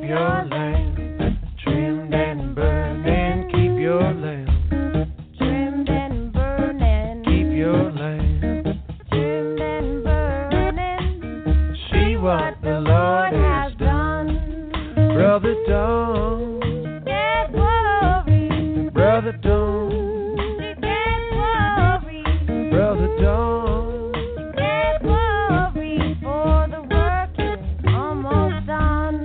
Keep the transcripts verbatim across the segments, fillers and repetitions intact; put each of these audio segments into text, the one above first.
your lamp trimmed and burning. Keep your lamp trimmed and burning. keep your lamp. Trimmed and burning. See what the Lord has done. Brother, don't, Get worried. brother, don't, Get worried. brother, don't. Get worried, for the work is almost done.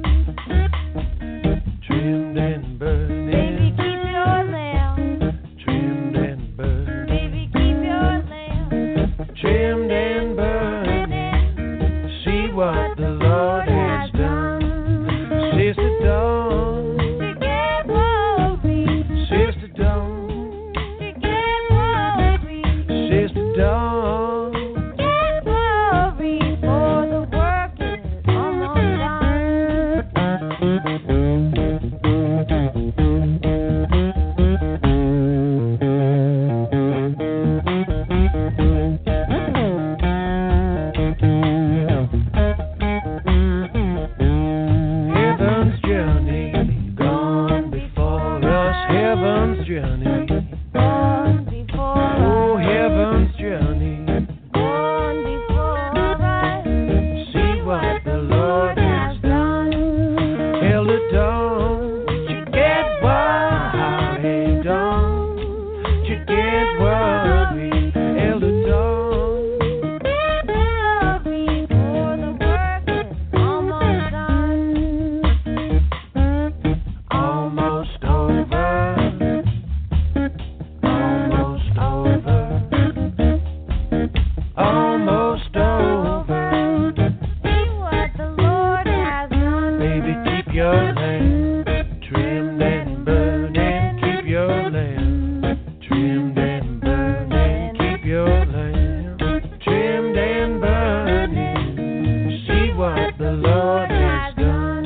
Trimmed and burning. Baby, keep your lamp. Trimmed and burning. Baby, keep your lamp. Trimmed and burning. See what the Lord has done. Sister, don't. To get worried. Sister, don't. To get worried. Sister, don't. Get worried, for the work is almost Heaven's journey gone before us. Heaven's journey. gone before Oh, us. heaven's journey. Gone before us. See what the Lord has done. Elder, don't you get worried. Don't you get worried. Elder, don't. Get worried, for the work is almost done. Almost over. Almost over. Almost over. See what the Lord has done. Baby, keep your lamp trimmed and burning. Keep your lamp trimmed and burning. Keep your lamp trimmed and burning. See what the Lord has done.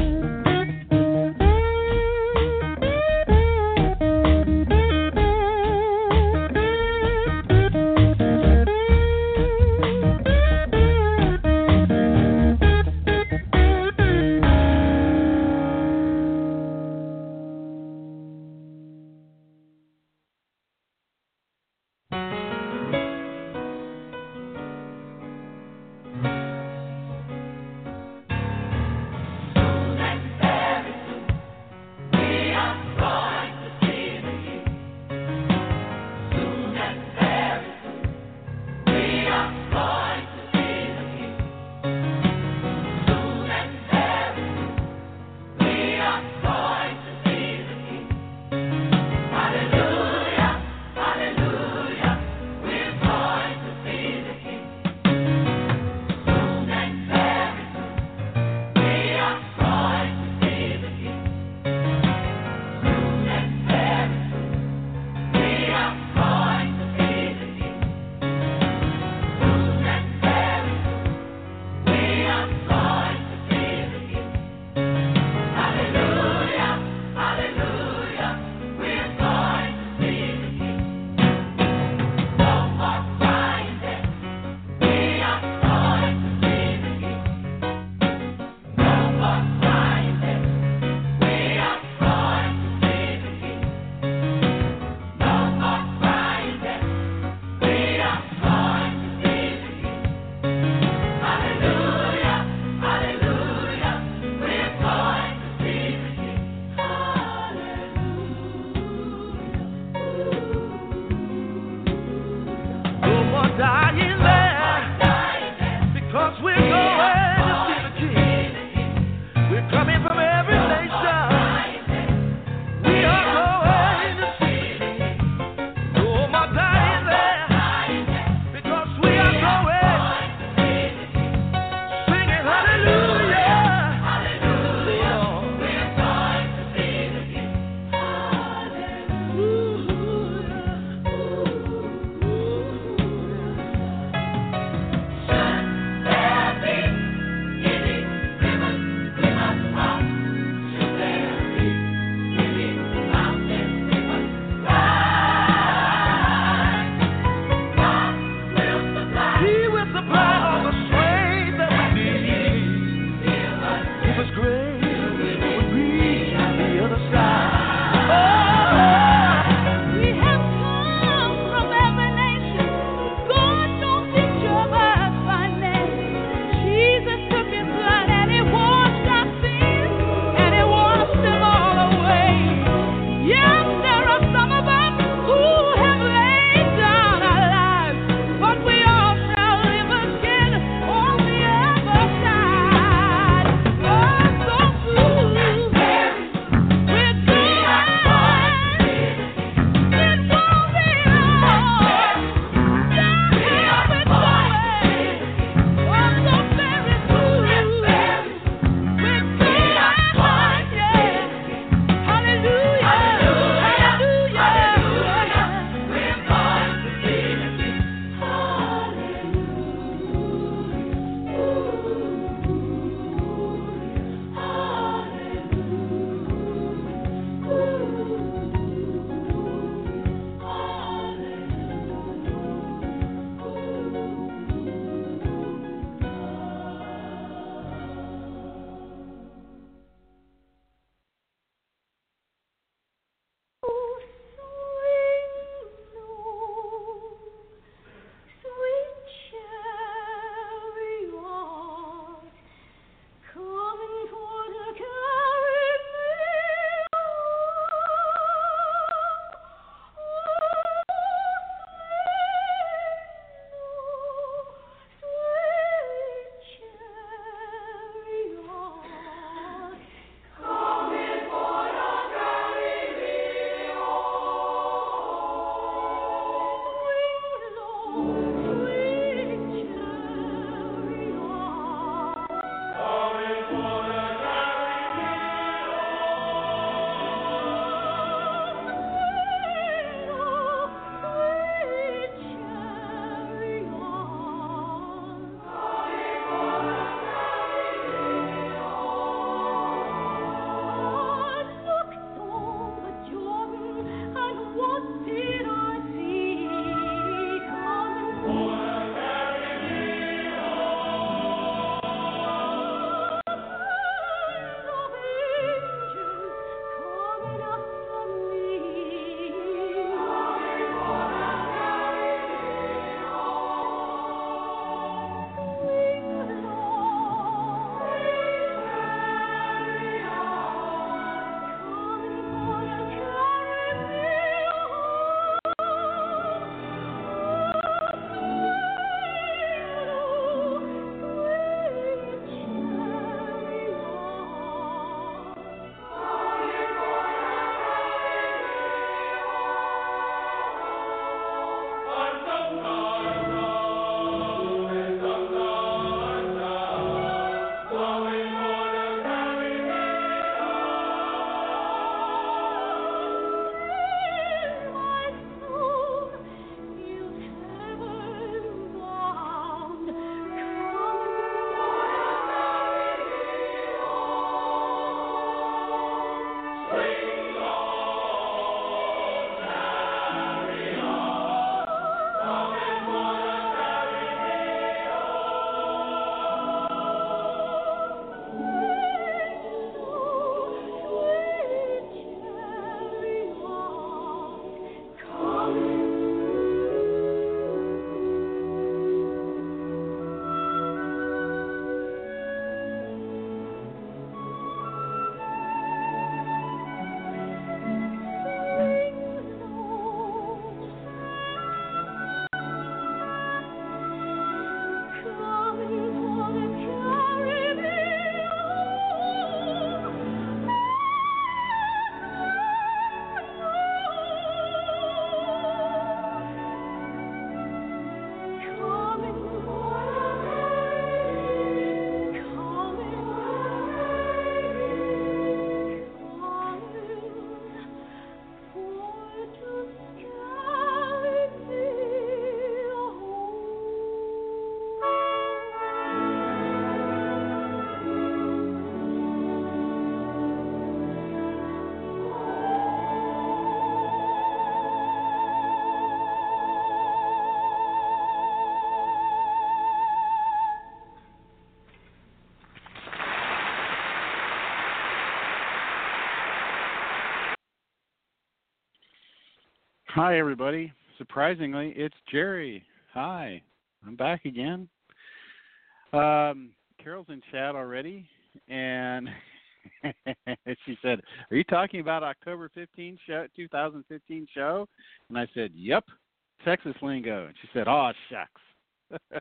Hi, everybody. Surprisingly, it's Jerry. Hi, I'm back again. Um, Carol's in chat already, and she said, "Are you talking about October fifteenth show, twenty fifteen show?" And I said, "Yep, Texas lingo." And she said, "Oh, shucks."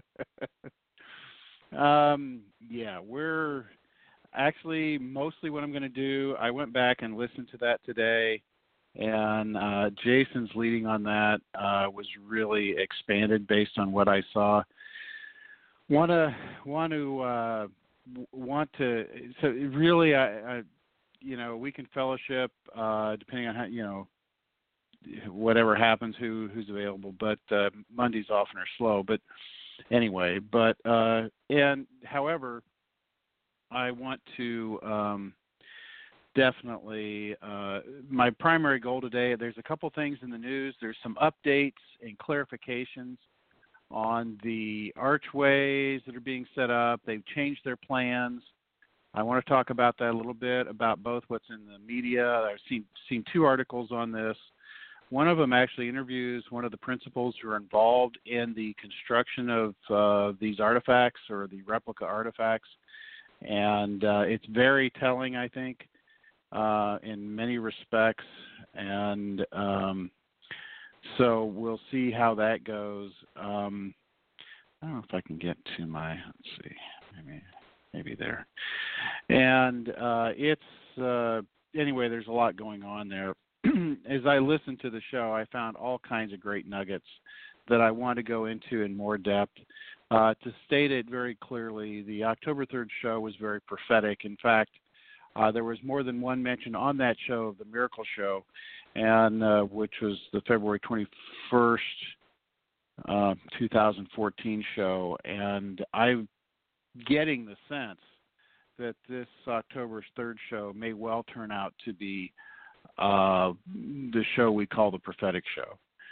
um, yeah, we're actually mostly what I'm going to do. I went back and listened to that today. And uh, Jason's leading on that uh, was really expanded based on what I saw. Want to want to uh, want to so really, I, I you know we can fellowship uh, depending on how you know whatever happens, who who's available. But uh, Mondays often are slow. But anyway, but uh, and however, I want to. Um, Definitely. Uh, my primary goal today, there's a couple things in the news. There's some updates and clarifications on the archways that are being set up. They've changed their plans. I want to talk about that a little bit, about both what's in the media. I've seen, seen two articles on this. One of them actually interviews one of the principals who are involved in the construction of uh, these artifacts or the replica artifacts. And uh, it's very telling, I think. Uh, in many respects, and um, so we'll see how that goes. Um, I don't know if I can get to my, let's see, maybe maybe there. And uh, it's, uh, anyway, there's a lot going on there. As I listened to the show, I found all kinds of great nuggets that I want to go into in more depth. Uh, to state it very clearly, the October third show was very prophetic. In fact, Uh, there was more than one mention on that show of the Miracle Show, and uh, which was the February twenty-first, uh, twenty fourteen show. And I'm getting the sense that this October third show may well turn out to be uh, the show we call the prophetic show.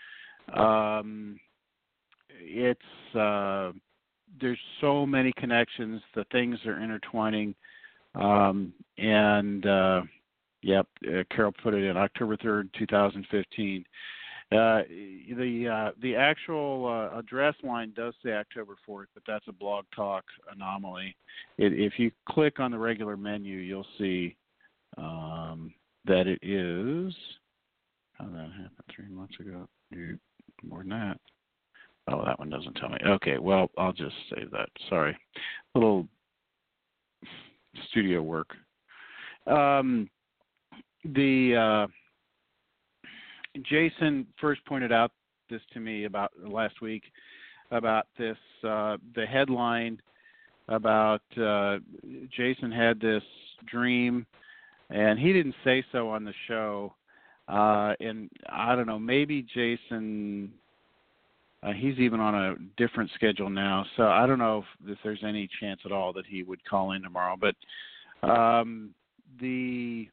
Um, it's uh, there's so many connections. The things are intertwining. Um, and, uh, yep, uh, Carol put it in October third, twenty fifteen. Uh, the, uh, the actual, uh, address line does say October fourth, but that's a Blog Talk anomaly. It, if you click on the regular menu, you'll see, um, that it is, how did that happen three months ago? More than that. Oh, that one doesn't tell me. Okay, well, I'll just save that. Sorry. Little studio work. Um, the uh, Jason first pointed out this to me about last week about this uh, the headline about uh, Jason had this dream, and he didn't say so on the show. Uh, and I don't know, maybe Jason. Uh, he's even on a different schedule now, so I don't know if, if there's any chance at all that he would call in tomorrow. But um, the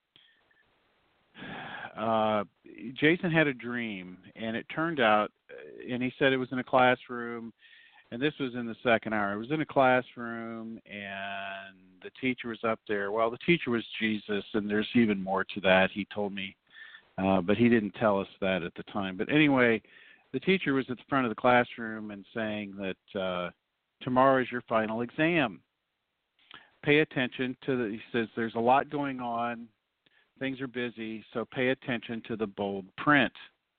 uh, Jason had a dream, and it turned out, and he said it was in a classroom, and this was in the second hour. It was in a classroom, and the teacher was up there. Well, the teacher was Jesus, and there's even more to that, he told me, uh, but he didn't tell us that at the time. But anyway, the teacher was at the front of the classroom and saying that uh, tomorrow is your final exam. Pay attention to the, he says, there's a lot going on. Things are busy, so pay attention to the bold print.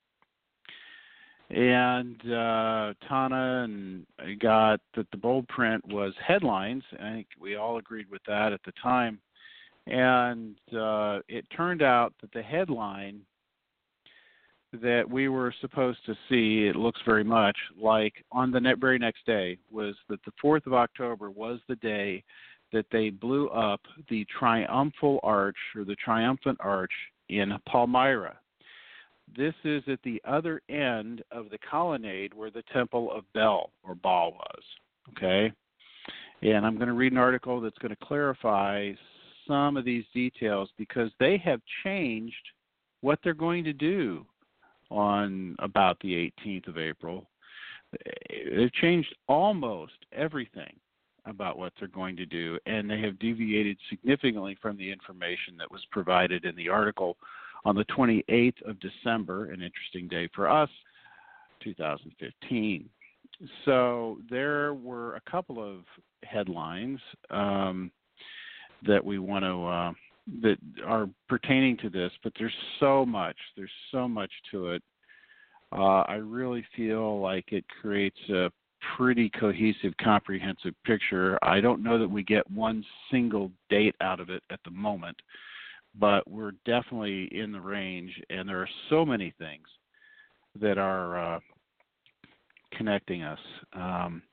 And uh, Tana and I got that the bold print was headlines. I think we all agreed with that at the time. And uh, it turned out that the headline that we were supposed to see, it looks very much like on the net, very next day, was that the fourth of October was the day that they blew up the triumphal arch or the triumphant arch in Palmyra. This is at the other end of the colonnade where the Temple of Bel or Baal was, okay? And I'm going to read an article that's going to clarify some of these details because they have changed what they're going to do on about the eighteenth of April. They've changed almost everything about what they're going to do, and they have deviated significantly from the information that was provided in the article on the twenty-eighth of December, an interesting day for us, two thousand fifteen. So there were a couple of headlines um, that we want to uh, that are pertaining to this, but there's so much. There's so much to it. Uh, I really feel like it creates a pretty cohesive, comprehensive picture. I don't know that we get one single date out of it at the moment, but we're definitely in the range, and there are so many things that are uh, connecting us. Um,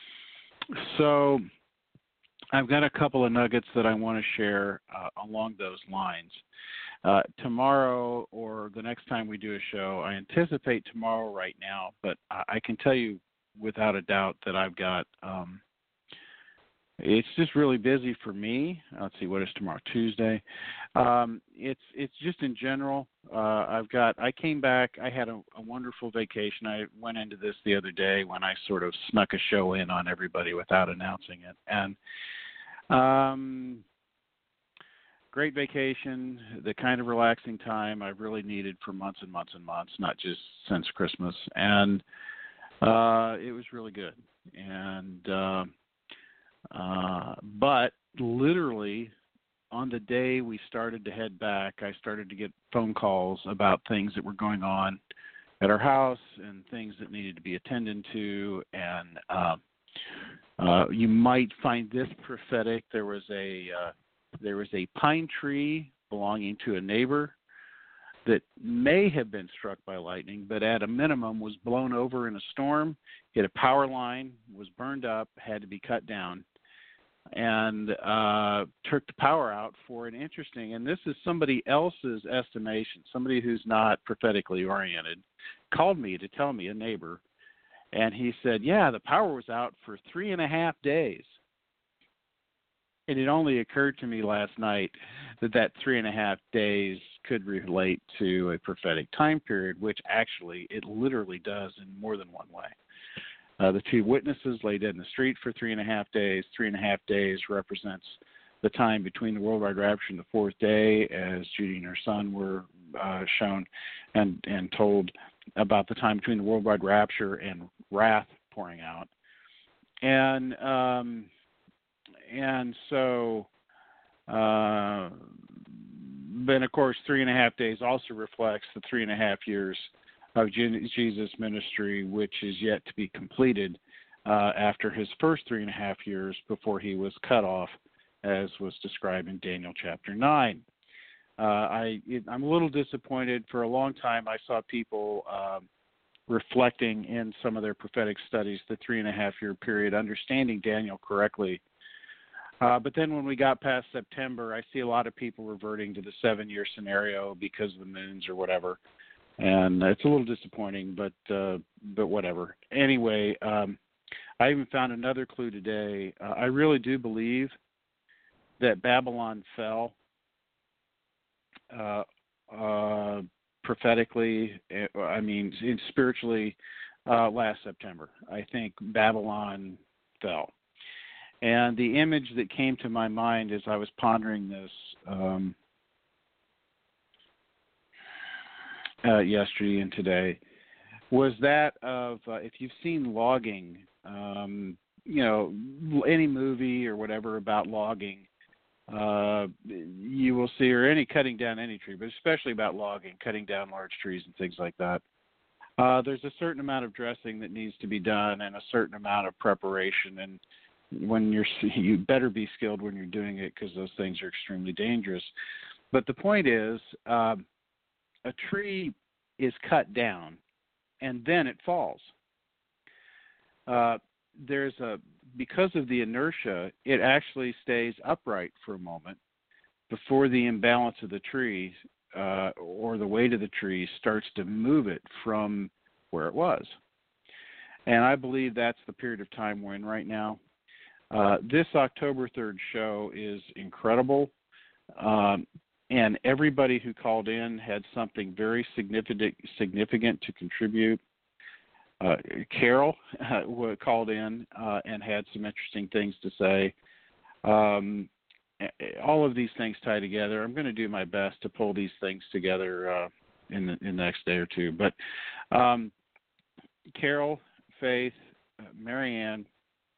so I've got a couple of nuggets that I want to share uh, along those lines. Uh, tomorrow or the next time we do a show, I anticipate tomorrow right now, but I, I can tell you without a doubt that I've got, um, it's just really busy for me. Let's see, what is tomorrow? Tuesday. Um, it's it's just in general. Uh, I've got. I came back. I had a, a wonderful vacation. I went into this the other day when I sort of snuck a show in on everybody without announcing it, and um, great vacation. The kind of relaxing time I've really needed for months and months and months, not just since Christmas, and uh, it was really good. And uh, Uh, but literally on the day we started to head back, I started to get phone calls about things that were going on at our house and things that needed to be attended to. And uh, uh, you might find this prophetic. There was a uh, there was a pine tree belonging to a neighbor that may have been struck by lightning, but at a minimum was blown over in a storm, hit a power line, was burned up, had to be cut down, and uh, took the power out for an interesting, and this is somebody else's estimation, somebody who's not prophetically oriented, called me to tell me, a neighbor, and he said, yeah, the power was out for three and a half days. And it only occurred to me last night that that three and a half days could relate to a prophetic time period, which actually it literally does in more than one way. Uh, the two witnesses lay dead in the street for three and a half days. Three and a half days represents the time between the worldwide rapture and the fourth day, as Judy and her son were uh, shown and, and told about the time between the worldwide rapture and wrath pouring out. And um, and so, uh, then of course, three and a half days also reflects the three and a half years of Jesus' ministry, which is yet to be completed uh, after his first three and a half years before he was cut off, as was described in Daniel chapter nine. Uh, I, it, I'm a little disappointed. For a long time, I saw people um, reflecting in some of their prophetic studies the three and a half year period, understanding Daniel correctly. Uh, but then when we got past September, I see a lot of people reverting to the seven-year scenario because of the moons or whatever. And it's a little disappointing, but uh, but whatever. Anyway, um, I even found another clue today. Uh, I really do believe that Babylon fell uh, uh, prophetically, I mean, spiritually, uh, last September. I think Babylon fell. And the image that came to my mind as I was pondering this um, Uh, yesterday and today was that of uh, if you've seen logging, um, you know, any movie or whatever about logging, uh, you will see, or any cutting down any tree, but especially about logging, cutting down large trees and things like that. Uh, there's a certain amount of dressing that needs to be done and a certain amount of preparation. And when you're, you better be skilled when you're doing it because those things are extremely dangerous. But the point is, uh, a tree is cut down, and then it falls. Uh, there's a because of the inertia, it actually stays upright for a moment before the imbalance of the tree uh, or the weight of the tree starts to move it from where it was. And I believe that's the period of time we're in right now. Uh, this October third show is incredible. Um, And everybody who called in had something very significant significant to contribute. Uh, Carol uh, called in uh, and had some interesting things to say. Um, all of these things tie together. I'm going to do my best to pull these things together uh, in, the, in the next day or two. But um, Carol, Faith, uh, Marianne,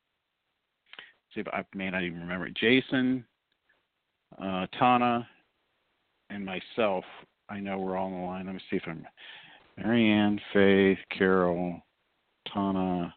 see if I may not even remember it. Jason, uh, Tana, and myself. I know we're all on the line. Let me see if I'm Marianne, Faith, Carol, Tana,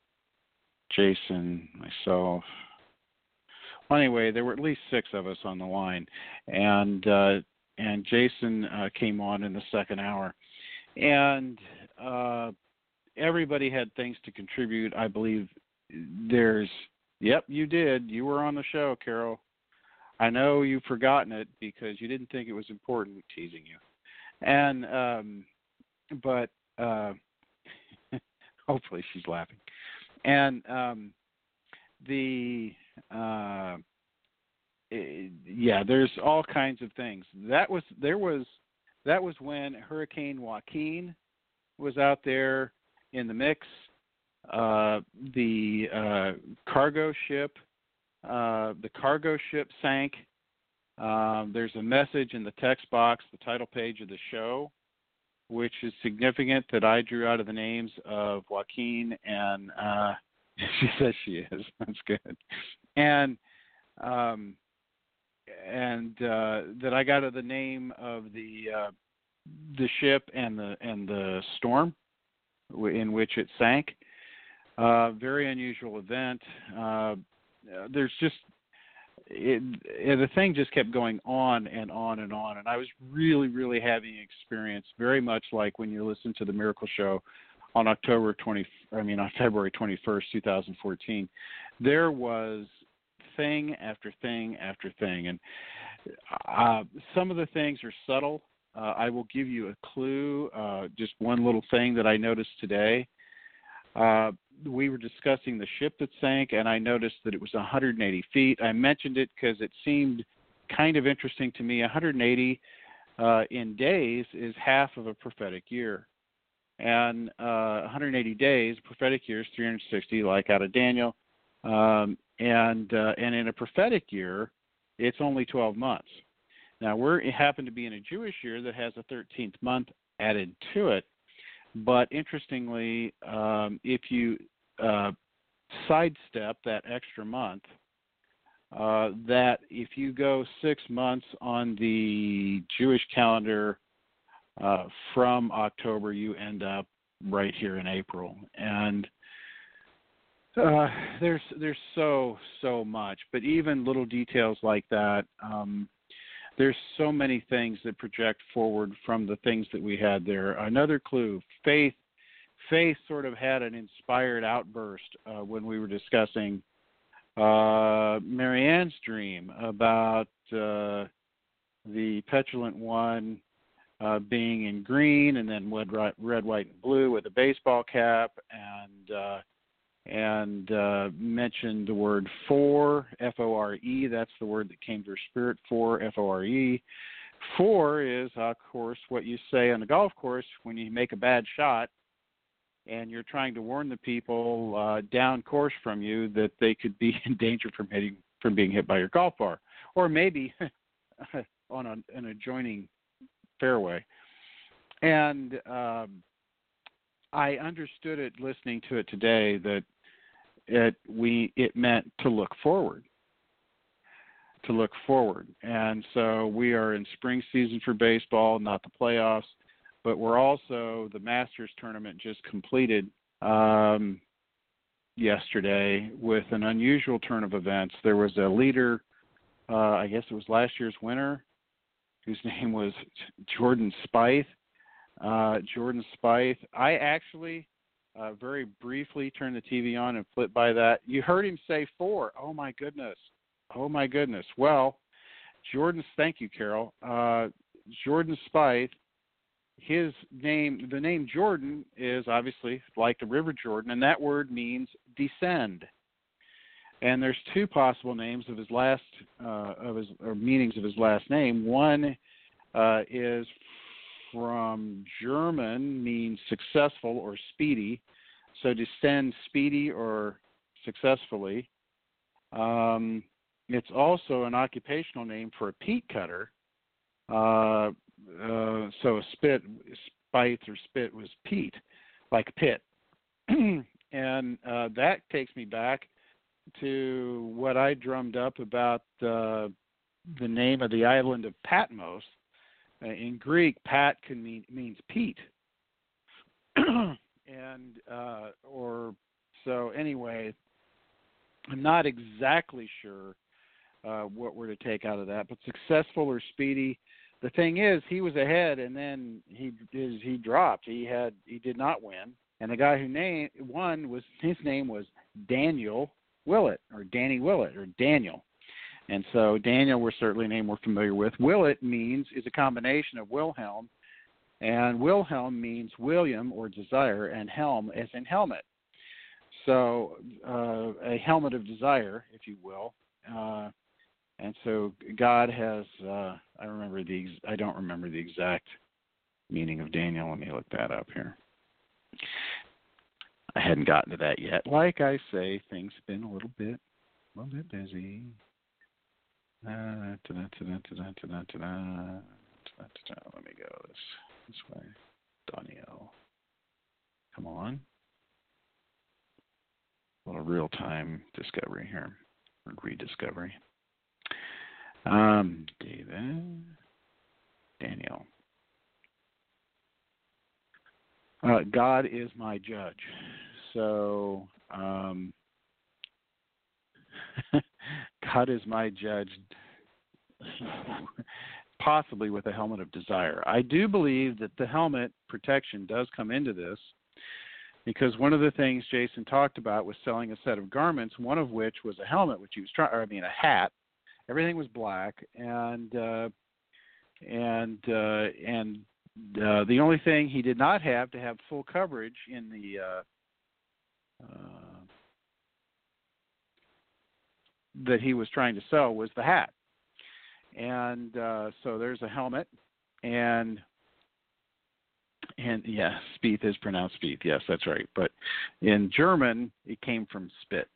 Jason, myself. Well, anyway, there were at least six of us on the line, and uh, and Jason uh, came on in the second hour, and uh, everybody had things to contribute. I believe there's, yep, you did. You were on the show, Carol. I know you've forgotten it because you didn't think it was important. Teasing you, and um, but uh, hopefully she's laughing, and um, the. Uh, yeah, there's all kinds of things. That was there was that was when Hurricane Joaquin was out there in the mix. Uh, the uh, cargo ship, uh, the cargo ship sank. Um, there's a message in the text box, the title page of the show, which is significant that I drew out of the names of Joaquin and. Uh, She says she is. That's good. And um, and uh, that I got of the name of the uh, the ship and the and the storm in which it sank. Uh, very unusual event. Uh, there's just it, it, the thing just kept going on and on and on, and I was really, really having an experience, very much like when you listen to the Miracle Show on October twentieth, I mean on February twenty-first, twenty fourteen. There was thing after thing after thing, and uh, some of the things are subtle. Uh, I will give you a clue, uh, just one little thing that I noticed today. Uh, we were discussing the ship that sank, and I noticed that it was one hundred eighty feet. I mentioned it because it seemed kind of interesting to me. one hundred eighty uh, in days is half of a prophetic year. And uh, one hundred eighty days, prophetic year is three hundred sixty, like out of Daniel. Um, and uh, and in a prophetic year, it's only twelve months. Now, we're it happened to be in a Jewish year that has a thirteenth month added to it. But interestingly, um, if you uh, sidestep that extra month, uh, that if you go six months on the Jewish calendar, Uh, from October, you end up right here in April, and uh, there's there's so so much. But even little details like that, um, there's so many things that project forward from the things that we had there. Another clue: Faith. Faith sort of had an inspired outburst uh, when we were discussing uh, Marianne's dream about uh, the petulant one. Uh, being in green and then red, red, white, and blue with a baseball cap, and uh, and uh, mentioned the word for, F O R E. That's the word that came to her spirit, for, F O R E. For is, of course, what you say on the golf course when you make a bad shot and you're trying to warn the people uh, down course from you that they could be in danger from hitting from being hit by your golf ball, or maybe on a, an adjoining fairway. And um, I understood it listening to it today that it we it meant to look forward. To look forward. And so we are in spring season for baseball, not the playoffs, but we're also, the Masters tournament just completed um, yesterday with an unusual turn of events. There was a leader, uh, I guess it was last year's winner, whose name was Jordan Spieth. Uh, Jordan Spieth. I actually uh, very briefly turned the T V on and flipped by that. You heard him say four. Oh, my goodness. Oh, my goodness. Well, Jordan, thank you, Carol. Uh, Jordan Spieth, his name, the name Jordan is obviously like the River Jordan, and that word means descend. And there's two possible names of his last, uh, of his, or meanings of his last name. One uh, is from German, means successful or speedy. So descend speedy or successfully. Um, it's also an occupational name for a peat cutter. Uh, uh, so spit, spite or spit was peat, like a pit. And uh, that takes me back to what I drummed up about uh, the name of the island of Patmos. Uh, in Greek, Pat can mean means peat, and uh, or so anyway. I'm not exactly sure uh, what we're to take out of that, but successful or speedy. The thing is, he was ahead, and then he his, he dropped. He had he did not win, and the guy who name, won was his name was Daniel Willett, or Danny Willett, or Daniel. And so Daniel, we're certainly a name we're familiar with. Willett means is a combination of Wilhelm, and Wilhelm means William or desire, and helm as in helmet. So uh, a helmet of desire, if you will. Uh, and so God has. Uh, I remember the. I don't remember the exact meaning of Daniel. Let me look that up here. I hadn't gotten to that yet. Like I say, things have been a little bit, a little bit busy. Uh, ta-da, ta-da, ta-da, ta-da, ta-da, ta-da, ta-da. Let me go this this way. Daniel, come on. A little real-time discovery here, or rediscovery. Um, David, Daniel. Uh, God is my judge. So, um, God is my judge, possibly with a helmet of desire. I do believe that the helmet protection does come into this, because one of the things Jason talked about was selling a set of garments, one of which was a helmet, which he was trying, or I mean, a hat. Everything was black, and uh, and uh, and uh, the only thing he did not have to have full coverage in the uh, uh, that he was trying to sell was the hat. And uh, so there's a helmet, and and yeah, Spieth is pronounced Spieth. Yes, that's right. But in German, it came from spit.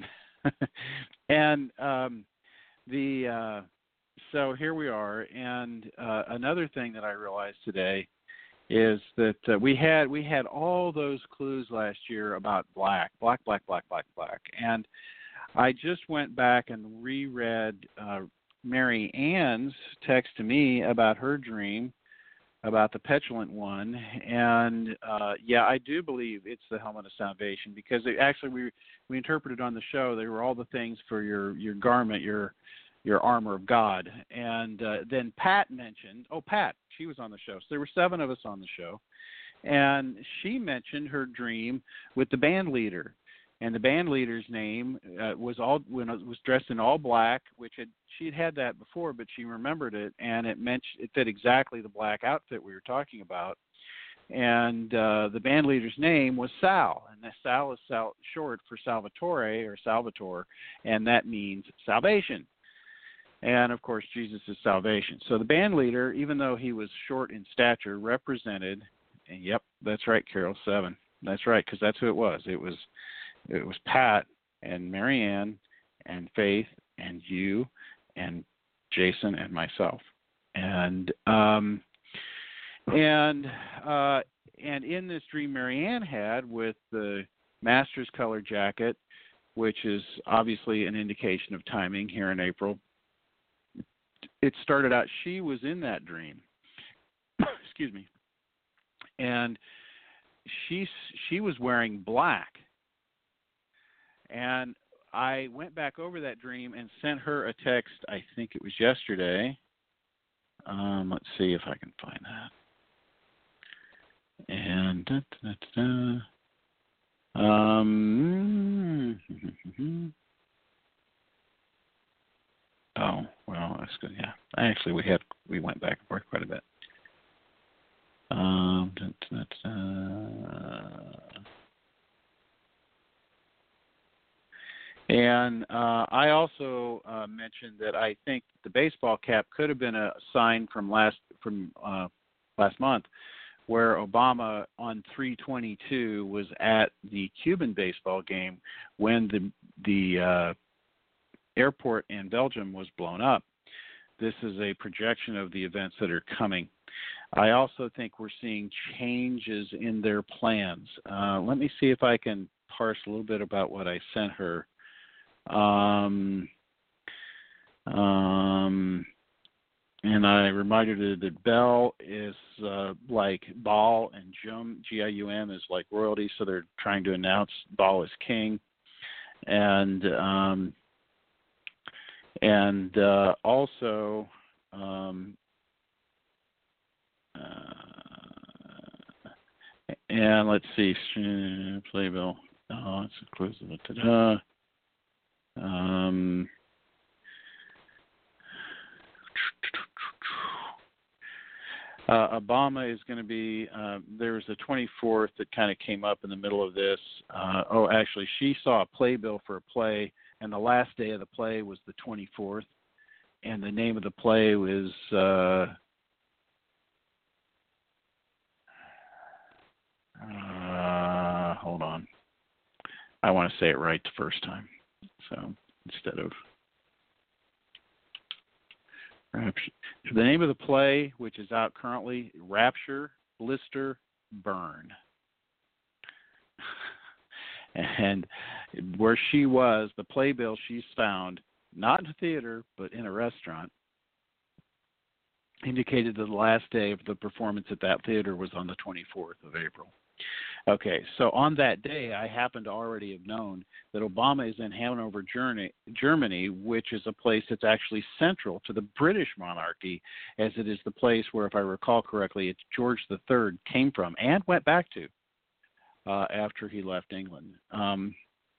and um, the uh, so here we are. And uh, another thing that I realized today is that uh, we had we had all those clues last year about black, black, black, black, black, black, and I just went back and reread uh, Mary Ann's text to me about her dream about the petulant one, and uh, yeah, I do believe it's the helmet of salvation, because it, actually we we interpreted on the show they were all the things for your your garment, your your armor of God. And uh, then Pat mentioned, oh, Pat, she was on the show. So there were seven of us on the show. And she mentioned her dream with the band leader. And the band leader's name uh, was all when it was dressed in all black, which had she'd had that before, but she remembered it, and it meant it fit exactly the black outfit we were talking about. And uh, the band leader's name was Sal, and that Sal is Sal, short for Salvatore or Salvatore, and that means salvation. And of course, Jesus is salvation. So the band leader, even though he was short in stature, represented. And yep, that's right, Carol, seven. That's right, because that's who it was. It was. It was Pat and Marianne and Faith and you and Jason and myself. And um, and uh, and in this dream Marianne had with the master's color jacket, which is obviously an indication of timing here in April, it started out she was in that dream. Excuse me. And she she was wearing black. And I went back over that dream and sent her a text, I think it was yesterday. Um, let's see if I can find that. And, da, da, da, da. Um, oh, well, that's good. Yeah. Actually, we had, we went back and forth quite a bit. Um, da, da, da. And uh, I also uh, mentioned that I think the baseball cap could have been a sign from last from uh, last month, where Obama on three twenty-two was at the Cuban baseball game when the the uh, airport in Belgium was blown up. This is a projection of the events that are coming. I also think we're seeing changes in their plans. Uh, let me see if I can parse a little bit about what I sent her. Um, um, and I reminded her that Bell is uh, like Baal, and Jum, G I U M, is like royalty, so they're trying to announce Baal as king. And um, and uh, also, um, uh, and let's see, playbill. Oh, it's inclusive. Ta-da. Um, uh, Obama is going to be, uh, there was the twenty-fourth that kind of came up in the middle of this. Uh, oh, actually, she saw a playbill for a play, and the last day of the play was the twenty-fourth, and the name of the play was, uh, uh, hold on. I want to say it right the first time. So instead of Rapture. The name of the play, which is out currently, Rapture, Blister, Burn. And where she was, the playbill she's found, not in a theater, but in a restaurant, indicated that the last day of the performance at that theater was on the twenty-fourth of April. Okay, so on that day, I happen to already have known that Obama is in Hanover, Germany, which is a place that's actually central to the British monarchy, as it is the place where, if I recall correctly, it's George the Third came from and went back to uh, after he left England. Um,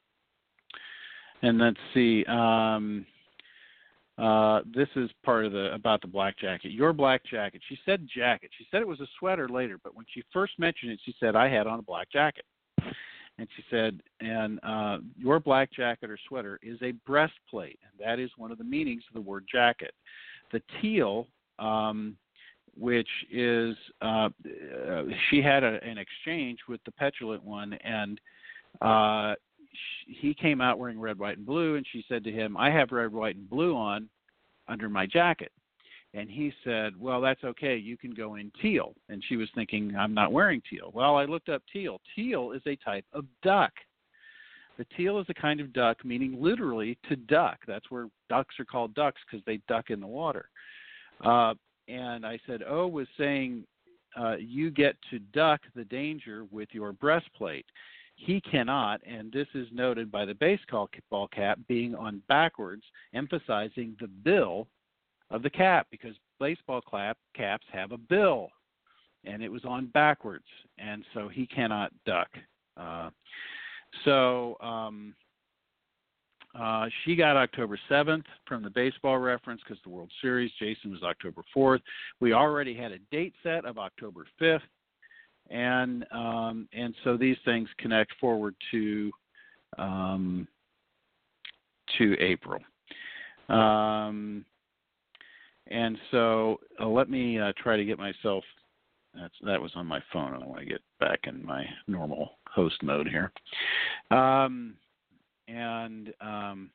and let's see. Um, Uh, this is part of the about the black jacket. Your black jacket. She said jacket. She said it was a sweater later, but when she first mentioned it, she said I had on a black jacket. And she said, and uh, your black jacket or sweater is a breastplate, and that is one of the meanings of the word jacket. The teal, um, which is uh, uh, she had a, an exchange with the petulant one, and uh, he came out wearing red, white, and blue, and she said to him, I have red, white, and blue on under my jacket. And he said, well, that's okay. You can go in teal. And she was thinking, I'm not wearing teal. Well, I looked up teal. Teal is a type of duck. The teal is a kind of duck, meaning literally to duck. That's where ducks are called ducks, because they duck in the water. Uh, and I said, O was saying, uh, you get to duck the danger with your breastplate. He cannot, and this is noted by the baseball cap being on backwards, emphasizing the bill of the cap, because baseball cap, caps have a bill, and it was on backwards, and so he cannot duck. Uh, so um, uh, she got October seventh from the baseball reference because the World Series. Jason was October fourth. We already had a date set of October fifth. And um, and so these things connect forward to um, to April. Um, and so uh, let me uh, try to get myself. That's, that was on my phone, and I want to get back in my normal host mode here. Um, and um,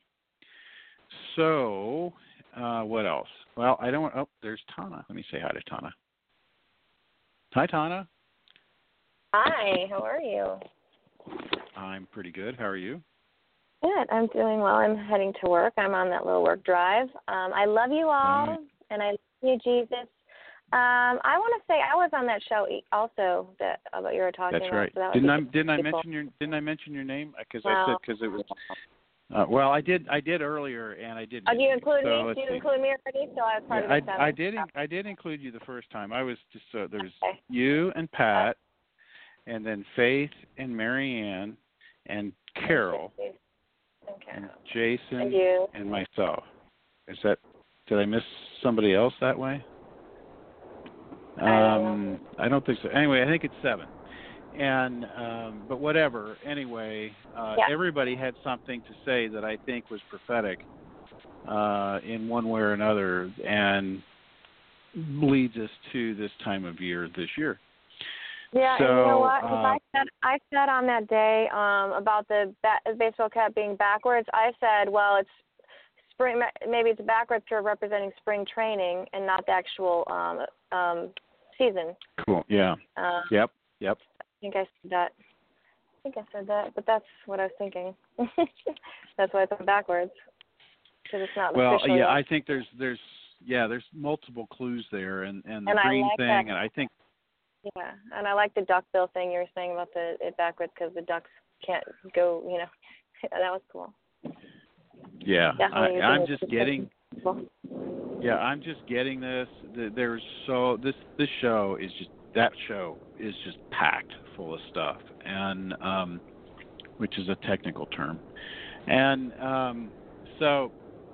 so uh, what else? Well, I don't. Oh, there's Tana. Let me say hi to Tana. Hi, Tana. Hi, how are you? I'm pretty good. How are you? Good, I'm doing well. I'm heading to work. I'm on that little work drive. Um, I love you all, Right. and I love you, Jesus. Um, I want to say I was on that show also that about you were talking That's about. right. So that didn't I be didn't I people. mention your didn't I mention your name? Because No. I said because it was. Uh, well, I did I did earlier, and I did. Oh, do you include so me? let's Do you see. include me already? So I was part Yeah, of the I, seven. I did I did include you the first time. I was just uh, there's Okay. you and Pat, and then Faith and Marianne, and Carol, Okay. and Jason, And you. and myself. Is that? Did I miss somebody else that way? I don't Um, know. I don't think so. Anyway, I think it's seven. And um, but whatever. Anyway, uh, Yeah. everybody had something to say that I think was prophetic uh, in one way or another, and leads us to this time of year this year. Yeah, so, and you know what? 'Cause Uh, I said I said on that day um, about the ba- baseball cap being backwards. I said, well, it's spring. Maybe it's backwards for representing spring training and not the actual um, um, season. Cool. Yeah. Uh, Yep. Yep. I think I said that. I think I said that, but that's what I was thinking. That's why it's backwards, because it's not Well, official yeah, yet. I think there's there's yeah there's multiple clues there, and and the And I green like thing, that. and I think Yeah, and I like the duck bill thing you were saying about the it backwards because the ducks can't go. You know, that was cool. yeah, Definitely I, I'm using just it. getting yeah I'm just getting this. The- There's so this this show is just that show is just packed full of stuff, and um, which is a technical term, and um, so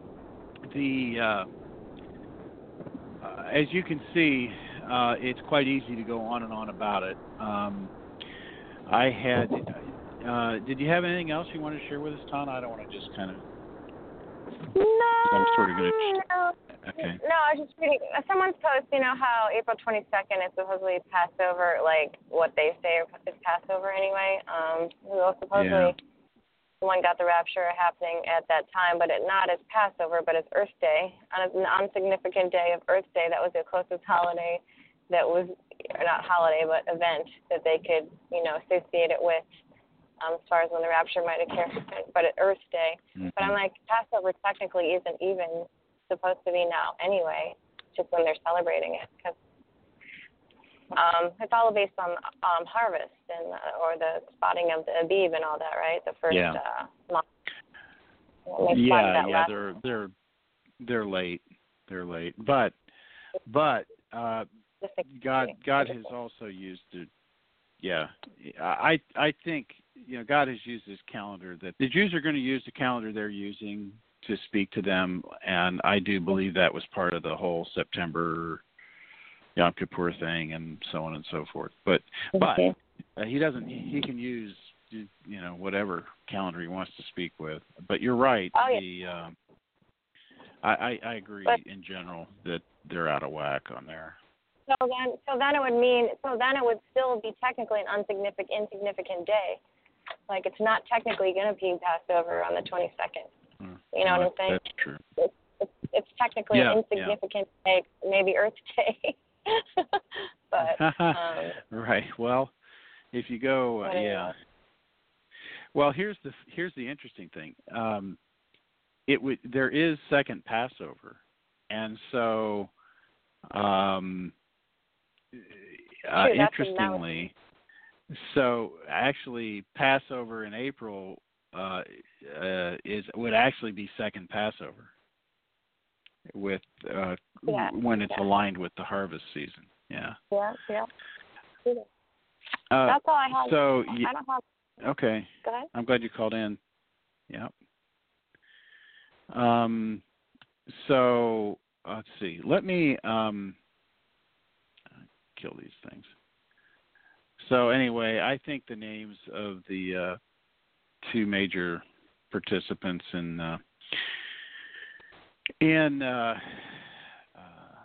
the uh, uh, as you can see, uh, it's quite easy to go on and on about it. Um, I had. Uh, did you have anything else you wanted to share with us, Tana? I don't want to just kind of. No. I'm sort of going to. No. Okay. No, I was just reading someone's post. You know how April twenty-second is supposedly Passover, like what they say is Passover anyway. Um, well, supposedly Yeah. someone got the rapture happening at that time, but it not as Passover, but as Earth Day, on an unsignificant day of Earth Day. That was the closest holiday that was, or not holiday, but event that they could, you know, associate it with. Um, as far as when the rapture might occur, but at Earth Day. Mm-hmm. But I'm like, Passover technically isn't even supposed to be now anyway, just when they're celebrating it, because um, it's all based on um, harvest and uh, or the spotting of the Abib and all that, right? The first Yeah. uh, month. And they spotted Yeah, that yeah, last they're they're they're late. They're late, but but uh, just God interesting. God has also used it. Yeah, I I think you know God has used this calendar that the Jews are going to use the calendar they're using to speak to them, and I do believe that was part of the whole September Yom Kippur thing and so on and so forth. But but Okay. uh, he doesn't. He can use you know whatever calendar he wants to speak with. But you're right. Oh, yeah. The um, I, I I agree But- in general that they're out of whack on there. So then, so then it would mean, so then it would still be technically an insignificant, insignificant day. Like it's not technically going to be Passover on the twenty-second. Hmm. You know what I'm saying? That's true. It's, it's, it's technically Yeah, an insignificant day, maybe Earth Day. But um, right. Well, if you go, uh, What do you yeah. want? Well, here's the here's the interesting thing. Um, it would there is second Passover, and so, um, uh, True, that's interestingly, so actually Passover in April uh, uh, is would actually be second Passover with uh, Yeah, when it's yeah. aligned with the harvest season. Yeah. yeah, yeah. Uh, That's all I have. so I y- don't have. okay, Go ahead. I'm glad you called in. Yeah. Um. So let's see. Let me um. Kill these things. So anyway, I think the names of the uh, two major participants in uh, in uh, uh,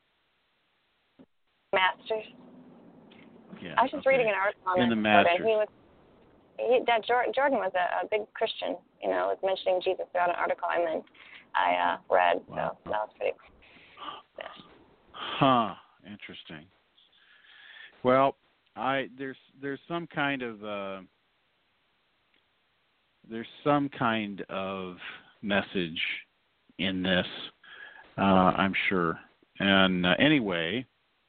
Masters. yeah. I was just okay. reading an article on In that the episode, Masters. and he was he, that Jordan, Jordan was a, a big Christian. You know, was mentioning Jesus throughout an article I meant I uh, read. Wow. So that was pretty. Yeah. Huh. Interesting. Well, I there's there's some kind of uh, there's some kind of message in this, uh, I'm sure. And uh, anyway,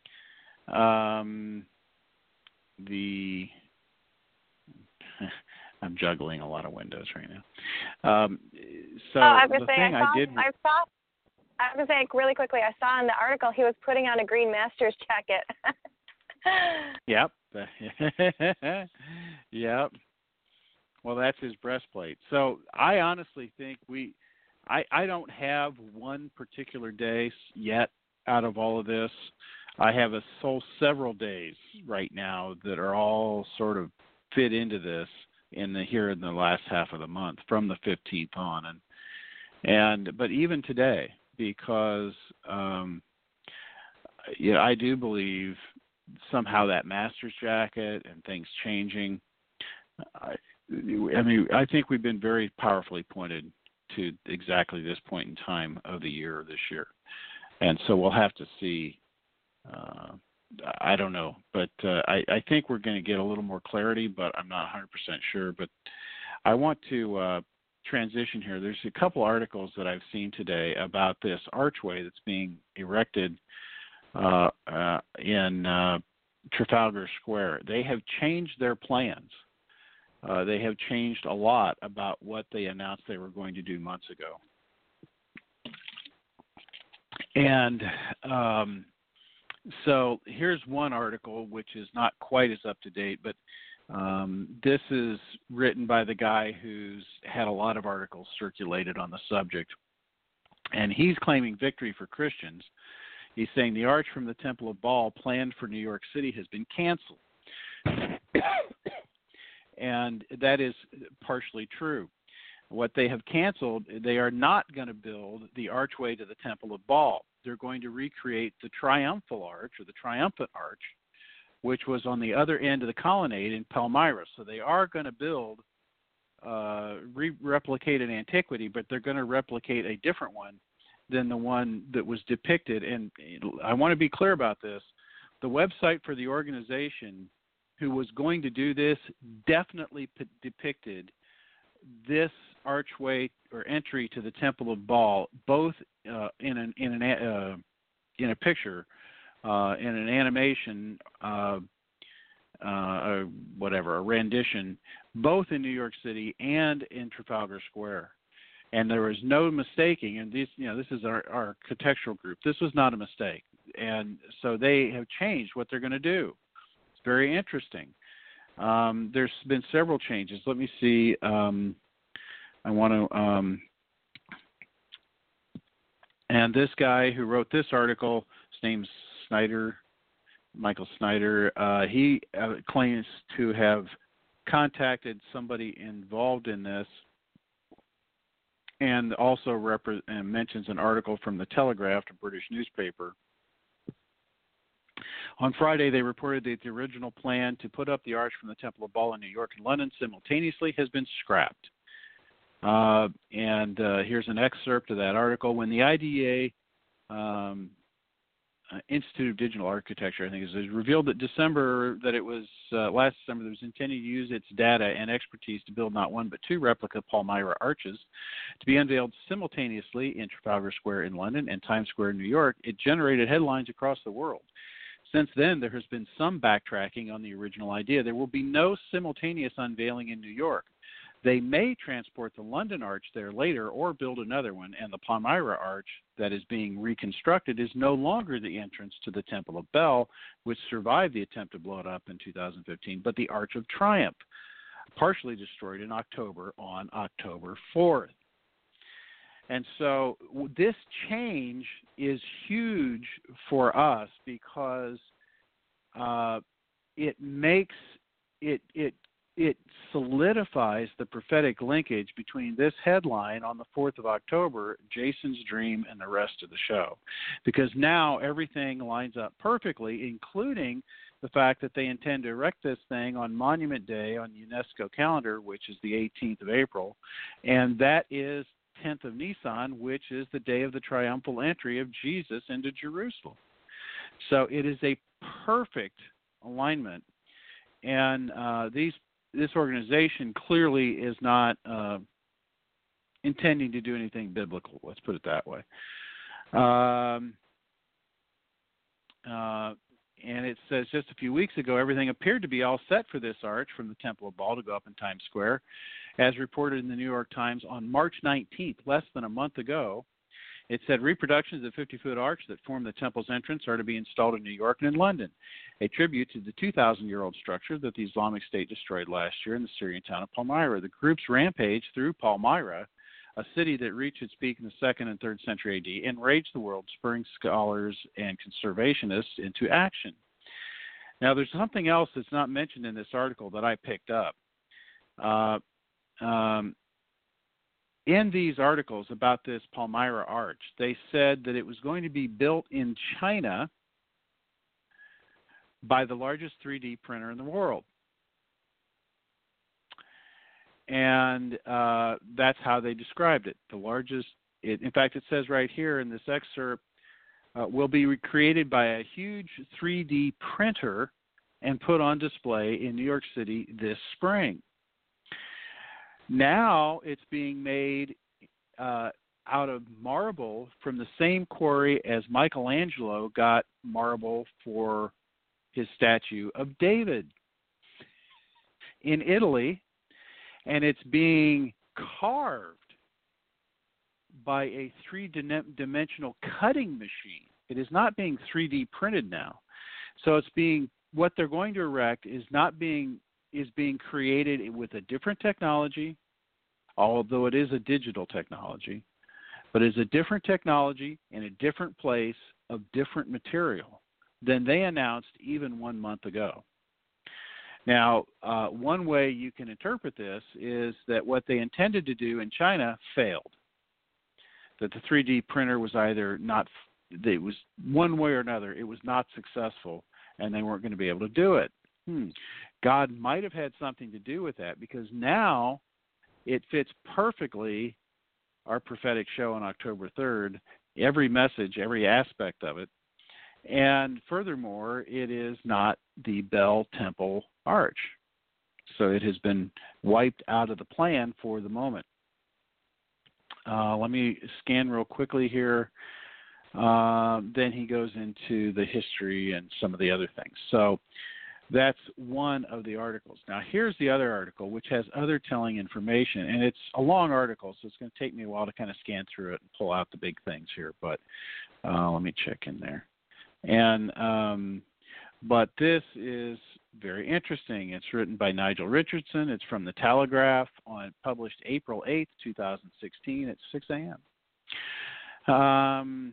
um, the I'm juggling a lot of windows right now. Um, so oh, I was the gonna say thing I saw. I did. I saw. I was gonna say really quickly. I saw in the article he was putting on a green Masters jacket. Yep. Yep. Well, that's his breastplate. So I honestly think we, I, I don't have one particular day yet out of all of this. I have a whole several days right now that are all sort of fit into this in the here in the last half of the month from the fifteenth on, and and but even today because um, yeah, I do believe somehow that master's jacket and things changing. I, I mean, I think we've been very powerfully pointed to exactly this point in time of the year this year. And so we'll have to see. Uh, I don't know, but uh, I, I think we're going to get a little more clarity, but I'm not one hundred percent sure. But I want to uh, transition here. There's a couple articles that I've seen today about this archway that's being erected uh, uh, in uh, Trafalgar Square. They have changed their plans. Uh, they have changed a lot about what they announced they were going to do months ago. And um, so here's one article which is not quite as up to date, but um, this is written by the guy who's had a lot of articles circulated on the subject. And he's claiming victory for Christians. He's saying the arch from the Temple of Baal planned for New York City has been canceled. And that is partially true. What they have canceled, they are not going to build the archway to the Temple of Baal. They're going to recreate the triumphal arch, or the triumphant arch, which was on the other end of the colonnade in Palmyra. So they are going to build, uh, re- replicate an antiquity, but they're going to replicate a different one than the one that was depicted. And I want to be clear about this. The website for the organization who was going to do this definitely p- depicted this archway or entry to the Temple of Baal, both uh, in an in an uh, in a picture, uh, in an animation, uh, uh, whatever, a rendition, both in New York City and in Trafalgar Square. And there was no mistaking. And these, you know, this is our, our architectural group. This was not a mistake. And so they have changed what they're going to do. It's very interesting. Um, there's been several changes. Let me see. Um, I want to, um, and this guy who wrote this article, his name's Snyder, Michael Snyder. Uh, he uh, claims to have contacted somebody involved in this, and also repre- and mentions an article from the Telegraph, a British newspaper. On Friday, they reported that the original plan to put up the arch from the Temple of Baal in New York and London simultaneously has been scrapped. Uh, and uh, here's an excerpt of that article. When the I D A um, uh, Institute of Digital Architecture, I think it is, revealed that December that it was uh, last December that it was intended to use its data and expertise to build not one but two replica Palmyra arches to be unveiled simultaneously in Trafalgar Square in London and Times Square in New York, it generated headlines across the world. Since then, there has been some backtracking on the original idea. There will be no simultaneous unveiling in New York. They may transport the London arch there later or build another one, and the Palmyra arch that is being reconstructed is no longer the entrance to the Temple of Bel, which survived the attempt to blow it up in two thousand fifteen, but the Arch of Triumph, partially destroyed in October on October fourth. And so this change is huge for us because uh, it makes it it it solidifies the prophetic linkage between this headline on the fourth of October, Jason's dream, and the rest of the show. Because now everything lines up perfectly, including the fact that they intend to erect this thing on Monument Day on UNESCO calendar, which is the eighteenth of April, and that is tenth of Nisan, which is the day of the triumphal entry of Jesus into Jerusalem. So it is a perfect alignment. And uh, these this organization clearly is not uh, intending to do anything biblical. Let's put it that way. Um, uh, and it says just a few weeks ago, everything appeared to be all set for this arch from the Temple of Baal to go up in Times Square. As reported in the New York Times on March nineteenth, less than a month ago, it said reproductions of the fifty-foot arch that form the temple's entrance are to be installed in New York and in London, a tribute to the two thousand-year-old structure that the Islamic State destroyed last year in the Syrian town of Palmyra. The group's rampage through Palmyra, a city that reached its peak in the second and third century A D, enraged the world, spurring scholars and conservationists into action. Now, there's something else that's not mentioned in this article that I picked up. Uh, um, In these articles about this Palmyra arch, they said that it was going to be built in China by the largest three D printer in the world. and uh, that's how they described it. The largest, it, in fact, it says right here in this excerpt, uh, will be recreated by a huge three D printer and put on display in New York City this spring. Now it's being made uh, out of marble from the same quarry as Michelangelo got marble for his statue of David in Italy, and it's being carved by a three-dimensional cutting machine. It is not being three D printed now. So it's being, what they're going to erect is not being, is being created with a different technology, although it is a digital technology, but it's a different technology in a different place of different material than they announced even one month ago. Now, uh, one way you can interpret this is that what they intended to do in China failed. That the three D printer was either not, it was one way or another, it was not successful, and they weren't going to be able to do it. Hmm. God might have had something to do with that, because now it fits perfectly our prophetic show on October third, every message, every aspect of it. And furthermore, it is not the Bell Temple Arch. So it has been wiped out of the plan for the moment. Uh, let me scan real quickly here. Uh, then he goes into the history and some of the other things. So that's one of the articles. Now, here's the other article, which has other telling information. And it's a long article, so it's going to take me a while to kind of scan through it and pull out the big things here. But uh, let me check in there. And um, but this is very interesting. It's written by Nigel Richardson. It's from the Telegraph, on published April eighth, twenty sixteen at six a.m. Um,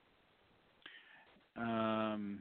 um,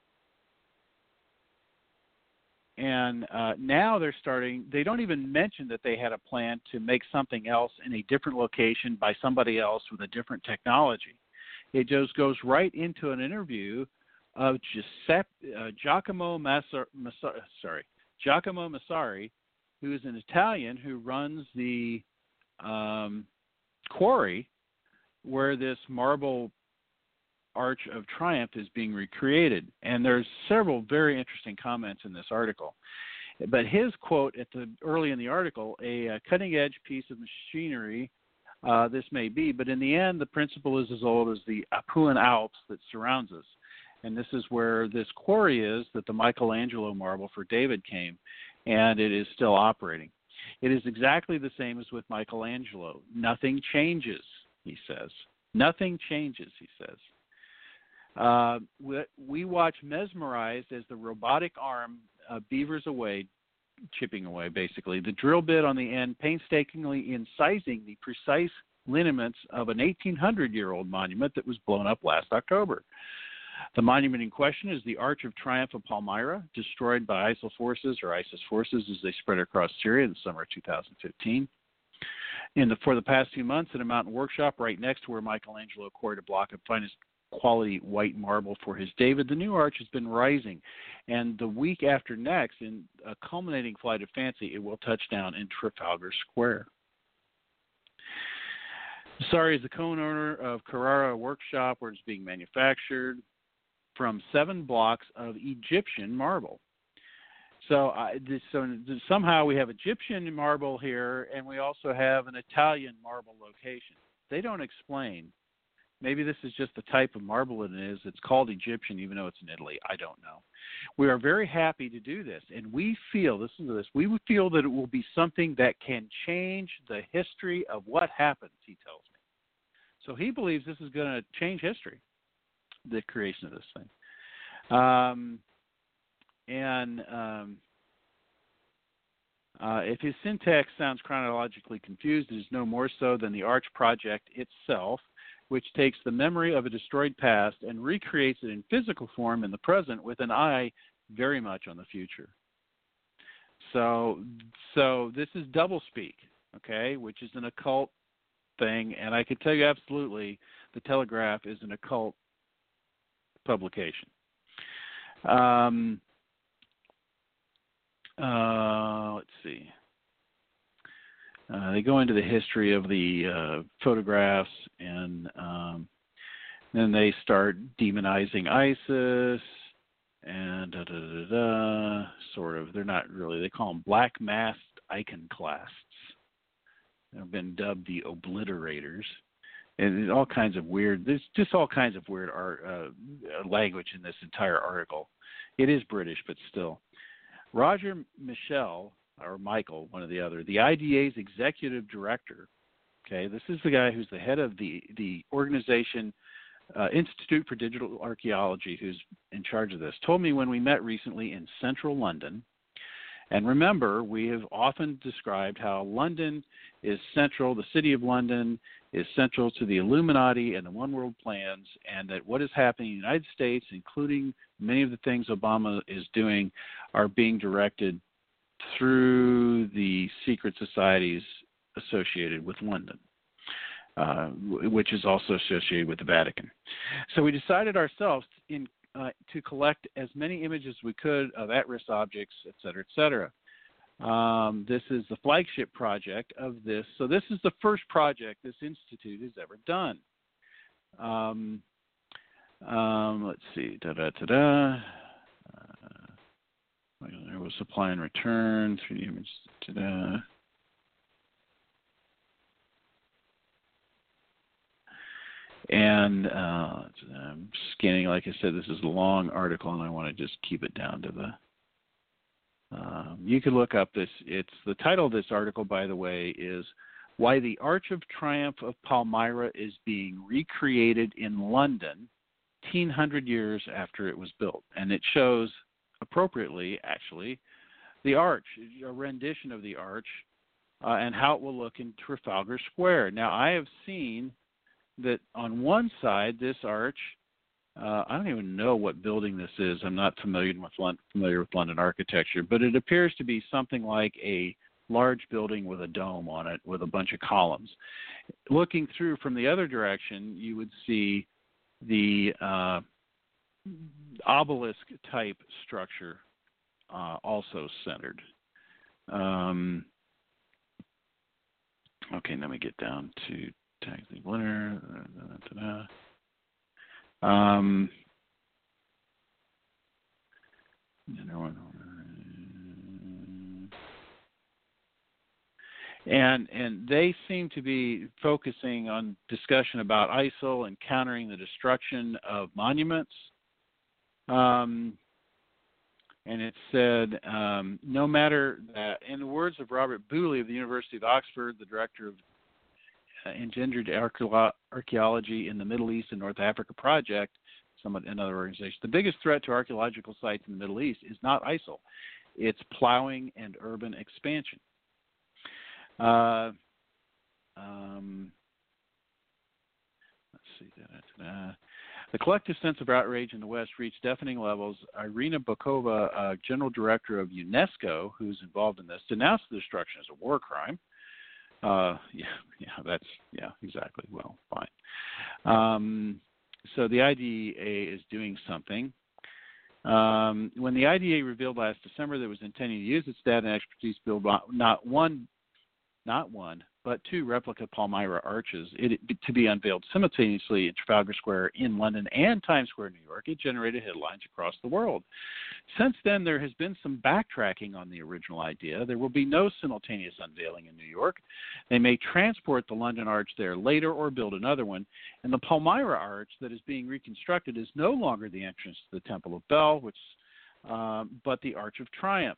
and uh, now they're starting, they don't even mention that they had a plan to make something else in a different location by somebody else with a different technology. It just goes right into an interview of Giuseppe, uh, Giacomo Massar, Massar, sorry, Giacomo Massari, who is an Italian who runs the um, quarry where this marble Arch of Triumph is being recreated. And there's several very interesting comments in this article. But his quote at the early in the article, a, a cutting-edge piece of machinery, uh, this may be, but in the end, the principle is as old as the Apuan Alps that surrounds us. And this is where this quarry is that the Michelangelo marble for David came, and it is still operating. It is exactly the same as with Michelangelo. Nothing changes, he says. Nothing changes, he says. Uh, we, we watch mesmerized as the robotic arm uh, beavers away, chipping away, basically, the drill bit on the end, painstakingly incising the precise lineaments of an eighteen hundred year old monument that was blown up last October. The monument in question is the Arch of Triumph of Palmyra, destroyed by ISIL forces or ISIS forces as they spread across Syria in the summer of two thousand fifteen. In the, for the past few months, in a mountain workshop right next to where Michelangelo quarried a block of finest quality white marble for his David, the new arch has been rising. And the week after next, in a culminating flight of fancy, it will touch down in Trafalgar Square. Sorry is the co-owner of Carrara Workshop, where it's being manufactured, from seven blocks of Egyptian marble. So, uh, this, so somehow we have Egyptian marble here, and we also have an Italian marble location. They don't explain. Maybe this is just the type of marble it is. It's called Egyptian, even though it's in Italy. I don't know. We are very happy to do this, and we feel, listen to this, we would feel that it will be something that can change the history of what happens, he tells me. So he believes this is going to change history, the creation of this thing. Um, and um, uh, if his syntax sounds chronologically confused, it is no more so than the Arch project itself, which takes the memory of a destroyed past and recreates it in physical form in the present with an eye very much on the future. So, so this is doublespeak, okay, which is an occult thing, and I can tell you absolutely the Telegraph is an occult publication. Um, uh, let's see. uh, they go into the history of the uh, photographs, and um, then they start demonizing ISIS and da da da da. Sort of, they're not really. They call them black masked iconoclasts. They've been dubbed the obliterators, and all kinds of weird. There's just all kinds of weird art, uh, language in this entire article. It is British, but still. Roger Michel, or Michael, one or the other, the I D A's executive director. Okay, this is the guy who's the head of the the organization uh, Institute for Digital Archaeology, who's in charge of this. Told me when we met recently in central London. And remember, we have often described how London is central, the city of London is central to the Illuminati and the One World plans, and that what is happening in the United States, including many of the things Obama is doing, are being directed through the secret societies associated with London, uh, which is also associated with the Vatican. So we decided ourselves in Uh, to collect as many images as we could of at-risk objects, et cetera, et cetera. Um, this is the flagship project of this. So this is the first project this institute has ever done. Um, um, let's see, da-da-da-da. Uh, there was supply and return, three D images, da-da. And uh, I'm scanning, like I said, this is a long article, and I want to just keep it down to the. Um, you could look up this. It's the title of this article, by the way, is "Why the Arch of Triumph of Palmyra is Being Recreated in London, eighteen hundred years after it was built," and it shows appropriately, actually, the arch, a rendition of the arch, uh, and how it will look in Trafalgar Square. Now, I have seen that on one side, this arch, uh, I don't even know what building this is. I'm not familiar with London, familiar with London architecture, but it appears to be something like a large building with a dome on it with a bunch of columns. Looking through from the other direction, you would see the uh, obelisk-type structure uh, also centered. Um, okay, let me get down to Tag the winner. Um, and and they seem to be focusing on discussion about ISIL and countering the destruction of monuments. Um, and it said, um, no matter that, in the words of Robert Booley of the University of Oxford, the director of Uh, engendered archaeology in the Middle East and North Africa project, somewhat another organization. The biggest threat to archaeological sites in the Middle East is not ISIL. It's plowing and urban expansion. Uh, um, let's see. Da, da, da. The collective sense of outrage in the West reached deafening levels. Irina Bokova, uh, general director of UNESCO, who's involved in this, denounced the destruction as a war crime. Uh, yeah, yeah, that's, yeah, exactly. Well, fine. Um, so the I D A is doing something. Um, when the I D A revealed last December that it was intending to use its data and expertise to build not one, not one, but two replica Palmyra arches it, to be unveiled simultaneously in Trafalgar Square in London and Times Square, New York, it generated headlines across the world. Since then, there has been some backtracking on the original idea. There will be no simultaneous unveiling in New York. They may transport the London Arch there later or build another one. And the Palmyra Arch that is being reconstructed is no longer the entrance to the Temple of Bel, which, um, but the Arch of Triumph.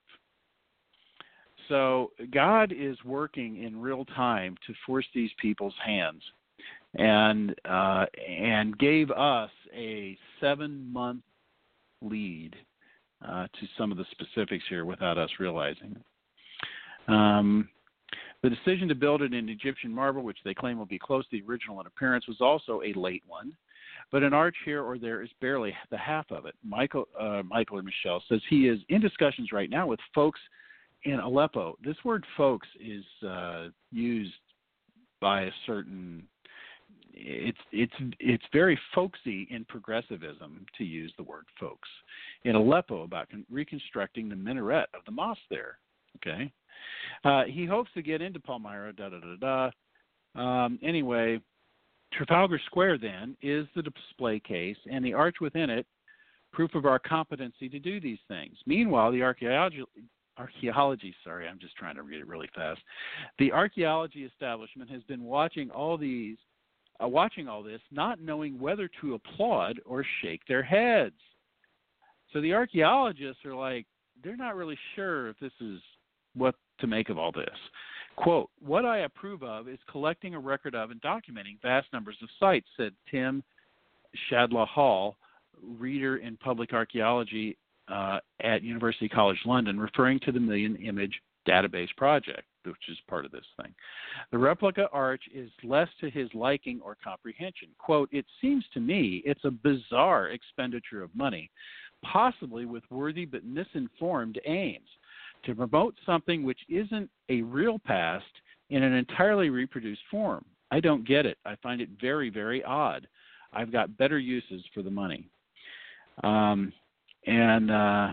So God is working in real time to force these people's hands, and uh, and gave us a seven-month lead uh, to some of the specifics here without us realizing it. Um, the decision to build it in Egyptian marble, which they claim will be close to the original in appearance, was also a late one. But an arch here or there is barely the half of it. Michael, uh, Michael or Michelle says he is in discussions right now with folks in Aleppo. This word folks is uh, used by a certain, it's it's it's very folksy in progressivism to use the word folks. In Aleppo about con- reconstructing the minaret of the mosque there, okay? Uh, he hopes to get into Palmyra, da da da da. Um, anyway, Trafalgar Square then is the display case, and the arch within it, proof of our competency to do these things. Meanwhile, the archaeology, archaeology, sorry, I'm just trying to read it really fast. The archaeology establishment has been watching all these, uh, watching all this, not knowing whether to applaud or shake their heads. So the archaeologists are like, they're not really sure if this is what to make of all this. Quote, what I approve of is collecting a record of and documenting vast numbers of sites, said Tim Shadlaw Hall, reader in public archaeology uh, at University College London, referring to the Million Image Database Project, which is part of this thing. The replica arch is less to his liking or comprehension. Quote, it seems to me it's a bizarre expenditure of money, possibly with worthy but misinformed aims, to promote something which isn't a real past in an entirely reproduced form. I don't get it. I find it very, very odd. I've got better uses for the money. Um, and uh,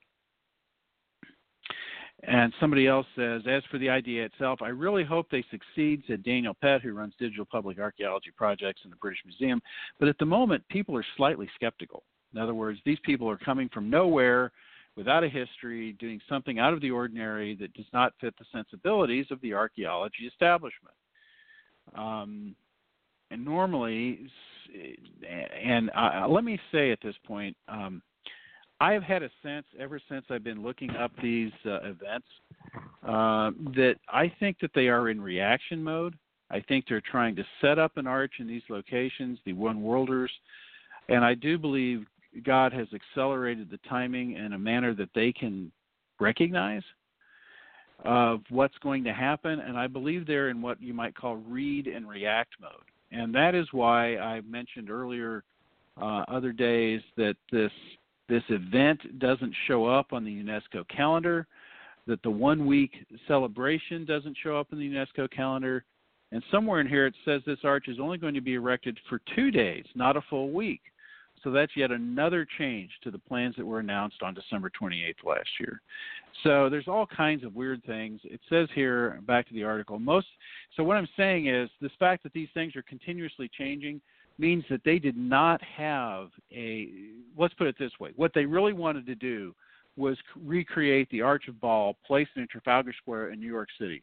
and somebody else says, as for the idea itself, I really hope they succeed, said Daniel Pett, who runs digital public archaeology projects in the British Museum. But at the moment, people are slightly skeptical. In other words, these people are coming from nowhere, without a history, doing something out of the ordinary that does not fit the sensibilities of the archaeology establishment. Um, and normally, and uh, let me say at this point, um, I've had a sense ever since I've been looking up these uh, events uh, that I think that they are in reaction mode. I think they're trying to set up an arch in these locations, the One Worlders, and I do believe God has accelerated the timing in a manner that they can recognize of what's going to happen, and I believe they're in what you might call read and react mode. And that is why I mentioned earlier uh, other days that this this event doesn't show up on the UNESCO calendar, that the one-week celebration doesn't show up in the UNESCO calendar, and somewhere in here it says this arch is only going to be erected for two days, not a full week. So that's yet another change to the plans that were announced on December twenty-eighth last year. So there's all kinds of weird things. It says here, back to the article, most. So what I'm saying is this fact that these things are continuously changing means that they did not have a, let's put it this way, what they really wanted to do was recreate the Arch of Baal placed in Trafalgar Square in New York City.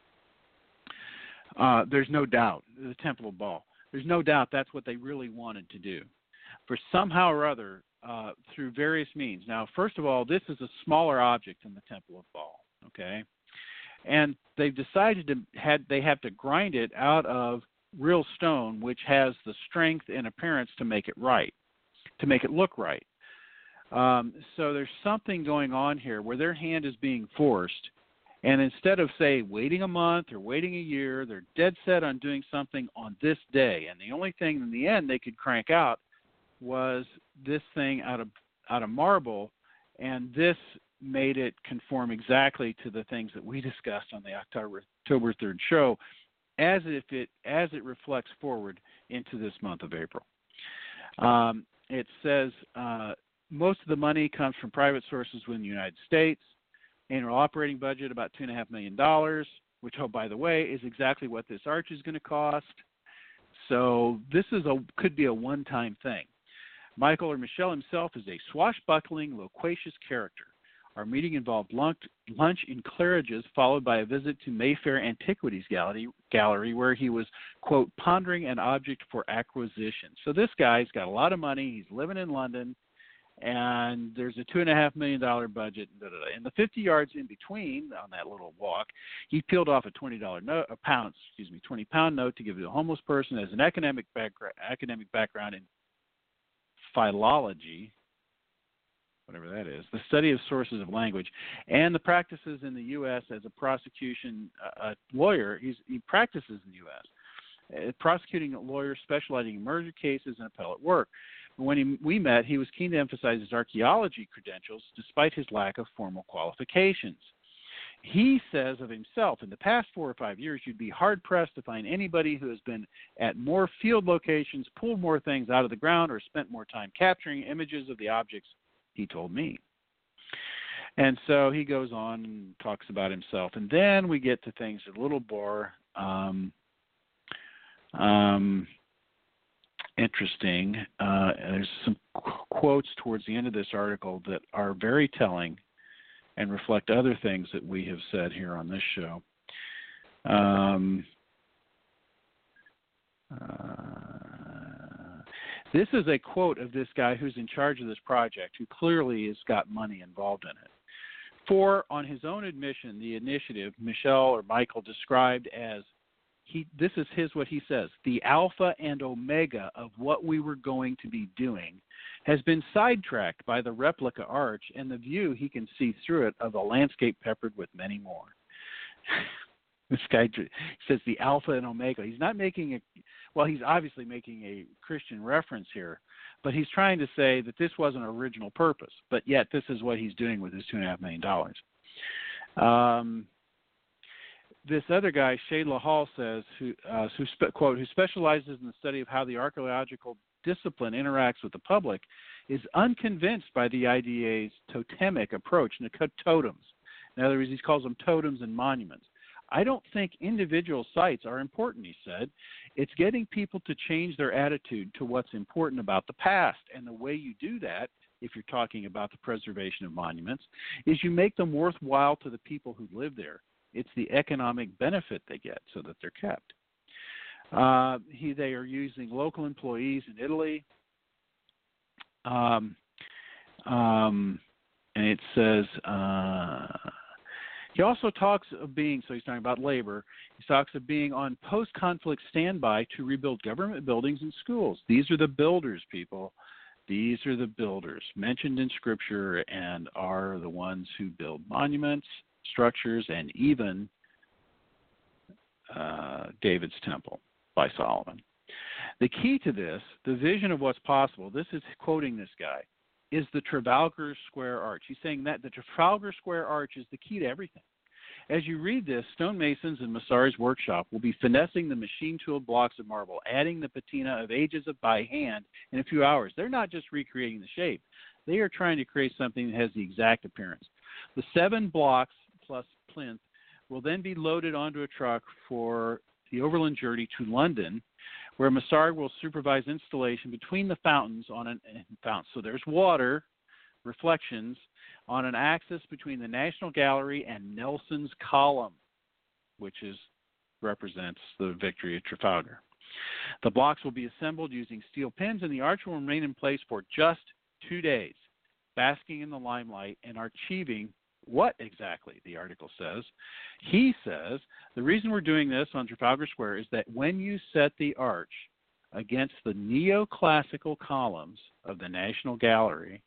Uh, there's no doubt, the Temple of Baal. There's no doubt that's what they really wanted to do. For somehow or other, uh, through various means. Now, first of all, this is a smaller object than the Temple of Baal, okay? And they've decided to had they have to grind it out of real stone, which has the strength and appearance to make it right, to make it look right. Um, so there's something going on here where their hand is being forced, and instead of, say, waiting a month or waiting a year, they're dead set on doing something on this day. And the only thing in the end they could crank out was this thing out of out of marble, and this made it conform exactly to the things that we discussed on the October October third show, as if it as it reflects forward into this month of April. Um, it says uh, most of the money comes from private sources within the United States. Annual operating budget about two and a half million dollars, which, oh by the way, is exactly what this arch is going to cost. So this is a could be a one-time thing. Michael or Michelle himself is a swashbuckling, loquacious character. Our meeting involved lunch, lunch in Claridge's, followed by a visit to Mayfair Antiquities Gallery, gallery, where he was, quote, pondering an object for acquisition. So this guy's got a lot of money. He's living in London, and there's a two point five million dollars budget. Da, da, da. And the fifty yards in between on that little walk, he peeled off a twenty dollars note, a pound, excuse me, twenty pound note to give to a homeless person as an academic background, academic background in philology, whatever that is, the study of sources of language, and the practices in the U S as a prosecution uh, a lawyer. He's, he practices in the U S, uh, prosecuting a lawyer specializing in murder cases and appellate work. When he, we met, he was keen to emphasize his archaeology credentials despite his lack of formal qualifications. He says of himself, in the past four or five years, you'd be hard-pressed to find anybody who has been at more field locations, pulled more things out of the ground, or spent more time capturing images of the objects, he told me. And so he goes on and talks about himself. And then we get to things a little more um, um, interesting. Uh, there's some qu- quotes towards the end of this article that are very telling and reflect other things that we have said here on this show. Um, uh, this is a quote of this guy who's in charge of this project, who clearly has got money involved in it. For, on his own admission, the initiative Michelle or Michael described as, he, this is his what he says, the alpha and omega of what we were going to be doing has been sidetracked by the replica arch and the view he can see through it of a landscape peppered with many more. This guy says the alpha and omega. He's not making a, well, he's obviously making a Christian reference here, but he's trying to say that this wasn't an original purpose, but yet this is what he's doing with his two and a half million dollars. Um, this other guy, Shayla Hall, says, who, uh, who spe- quote, who specializes in the study of how the archaeological discipline interacts with the public, is unconvinced by the I D A's totemic approach to totems. In other words, he calls them totems and monuments. I don't think individual sites are important, he said. It's getting people to change their attitude to what's important about the past. And the way you do that, if you're talking about the preservation of monuments, is you make them worthwhile to the people who live there. It's the economic benefit they get so that they're kept. Uh, he, they are using local employees in Italy. Um, um, and it says... Uh, He also talks of being, so he's talking about labor, he talks of being on post-conflict standby to rebuild government buildings and schools. These are the builders, people. These are the builders mentioned in Scripture and are the ones who build monuments, structures, and even uh, David's temple by Solomon. The key to this, the vision of what's possible, this is quoting this guy, is the Trafalgar Square Arch. He's saying that the Trafalgar Square Arch is the key to everything. As you read this, stonemasons in Massari's workshop will be finessing the machine-tooled blocks of marble, adding the patina of ages of by hand in a few hours. They're not just recreating the shape. They are trying to create something that has the exact appearance. The seven blocks plus plinth will then be loaded onto a truck for the overland journey to London, where Massari will supervise installation between the fountains on an fountain. So there's water, reflections, on an axis between the National Gallery and Nelson's Column, which is represents the victory at Trafalgar. The blocks will be assembled using steel pins, and the arch will remain in place for just two days, basking in the limelight and achieving what exactly, the article says. He says, the reason we're doing this on Trafalgar Square is that when you set the arch against the neoclassical columns of the National Gallery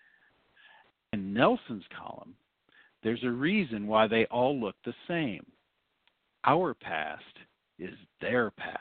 and Nelson's Column, there's a reason why they all look the same. Our past is their past.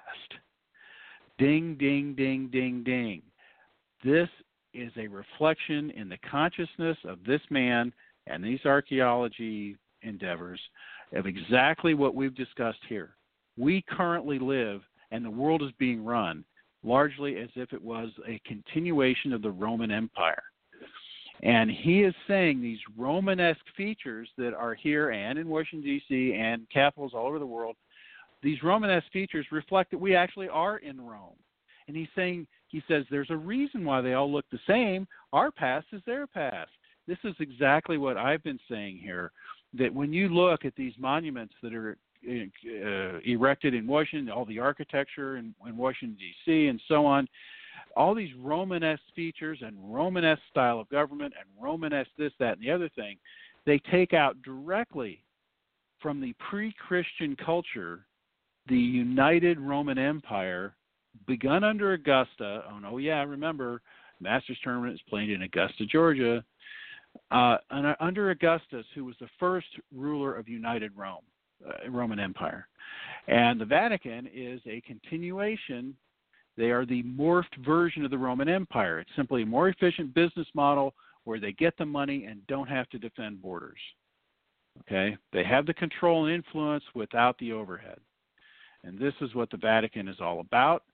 Ding, ding, ding, ding, ding. This is a reflection in the consciousness of this man and these archaeology endeavors of exactly what we've discussed here. We currently live, and the world is being run largely as if it was a continuation of the Roman Empire. And he is saying these Romanesque features that are here and in Washington, D C, and capitals all over the world, these Romanesque features reflect that we actually are in Rome. And he's saying, he says, there's a reason why they all look the same. Our past is their past. This is exactly what I've been saying here, that when you look at these monuments that are uh, erected in Washington, all the architecture in, in Washington, D C, and so on, all these Romanesque features and Romanesque style of government and Romanesque this, that, and the other thing, they take out directly from the pre-Christian culture the united Roman Empire begun under Augusta. Oh, no, yeah, remember, Masters Tournament is played in Augusta, Georgia. Uh, under Augustus, who was the first ruler of United Rome, uh, Roman Empire. And the Vatican is a continuation. They are the morphed version of the Roman Empire. It's simply a more efficient business model where they get the money and don't have to defend borders. Okay? They have the control and influence without the overhead. And this is what the Vatican is all about.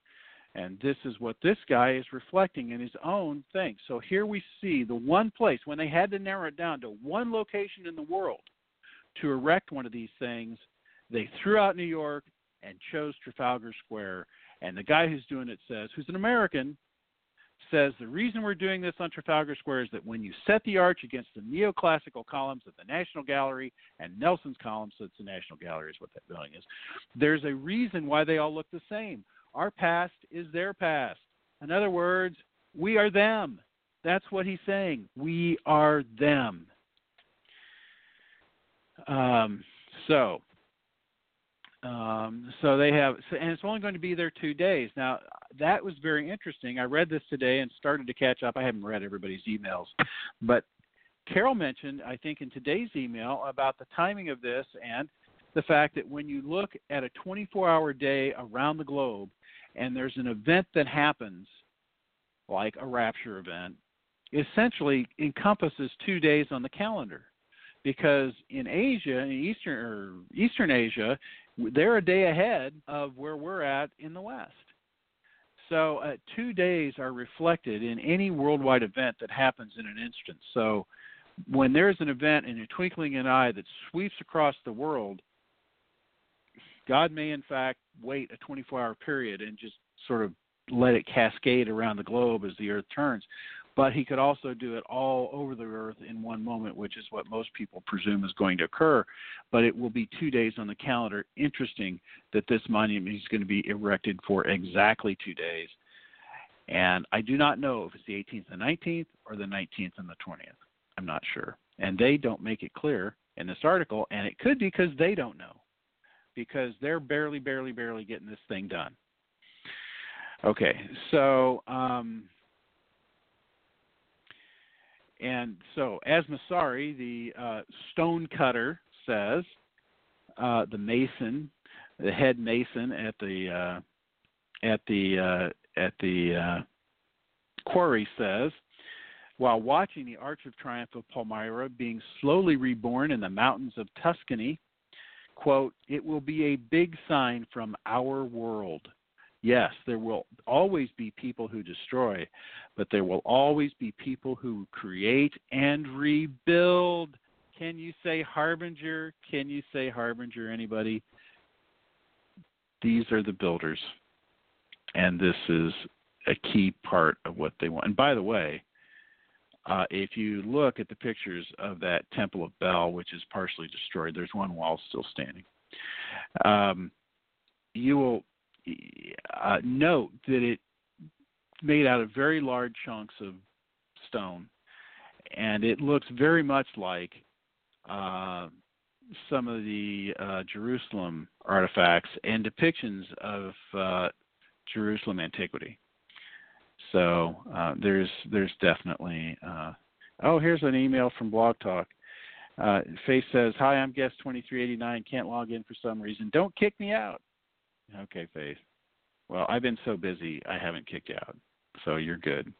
And this is what this guy is reflecting in his own thing. So here we see the one place, when they had to narrow it down to one location in the world to erect one of these things, they threw out New York and chose Trafalgar Square. And the guy who's doing it says, who's an American, says the reason we're doing this on Trafalgar Square is that when you set the arch against the neoclassical columns of the National Gallery and Nelson's columns, so it's the National Gallery is what that building is, there's a reason why they all look the same. Our past is their past. In other words, we are them. That's what he's saying. We are them. Um, so, um, so they have, and it's only going to be there two days. Now, that was very interesting. I read this today and started to catch up. I haven't read everybody's emails, but Carol mentioned, I think, in today's email about the timing of this and the fact that when you look at a twenty-four hour day around the globe, and there's an event that happens, like a rapture event, essentially encompasses two days on the calendar. Because in Asia, in Eastern or Eastern Asia, they're a day ahead of where we're at in the West. So uh, two days are reflected in any worldwide event that happens in an instant. So when there's an event in a twinkling of an eye that sweeps across the world, God may, in fact, wait a twenty-four hour period and just sort of let it cascade around the globe as the earth turns. But he could also do it all over the earth in one moment, which is what most people presume is going to occur. But it will be two days on the calendar. Interesting that this monument is going to be erected for exactly two days. And I do not know if it's the eighteenth and nineteenth or the nineteenth and the twentieth. I'm not sure. And they don't make it clear in this article, and it could be because they don't know, because they're barely, barely, barely getting this thing done. Okay, so... Um, And so, as Masari, the uh, stone cutter, says, uh, the mason, the head mason at the uh, at the uh, at the uh, quarry, says, while watching the Arch of Triumph of Palmyra being slowly reborn in the mountains of Tuscany, quote, "It will be a big sign from our world. Yes, there will always be people who destroy, but there will always be people who create and rebuild." Can you say harbinger? Can you say harbinger, anybody? These are the builders, and this is a key part of what they want. And by the way, uh, if you look at the pictures of that Temple of Bel, which is partially destroyed, there's one wall still standing. Um, you will Uh, note that it made out of very large chunks of stone, and it looks very much like uh, some of the uh, Jerusalem artifacts and depictions of uh, Jerusalem antiquity. So uh, there's there's definitely uh, oh, here's an email from Blog Talk. Uh, Faith says, "Hi, I'm guest twenty-three eighty-nine. Can't log in for some reason. Don't kick me out." Okay, Faith. Well, I've been so busy, I haven't kicked you out, so you're good.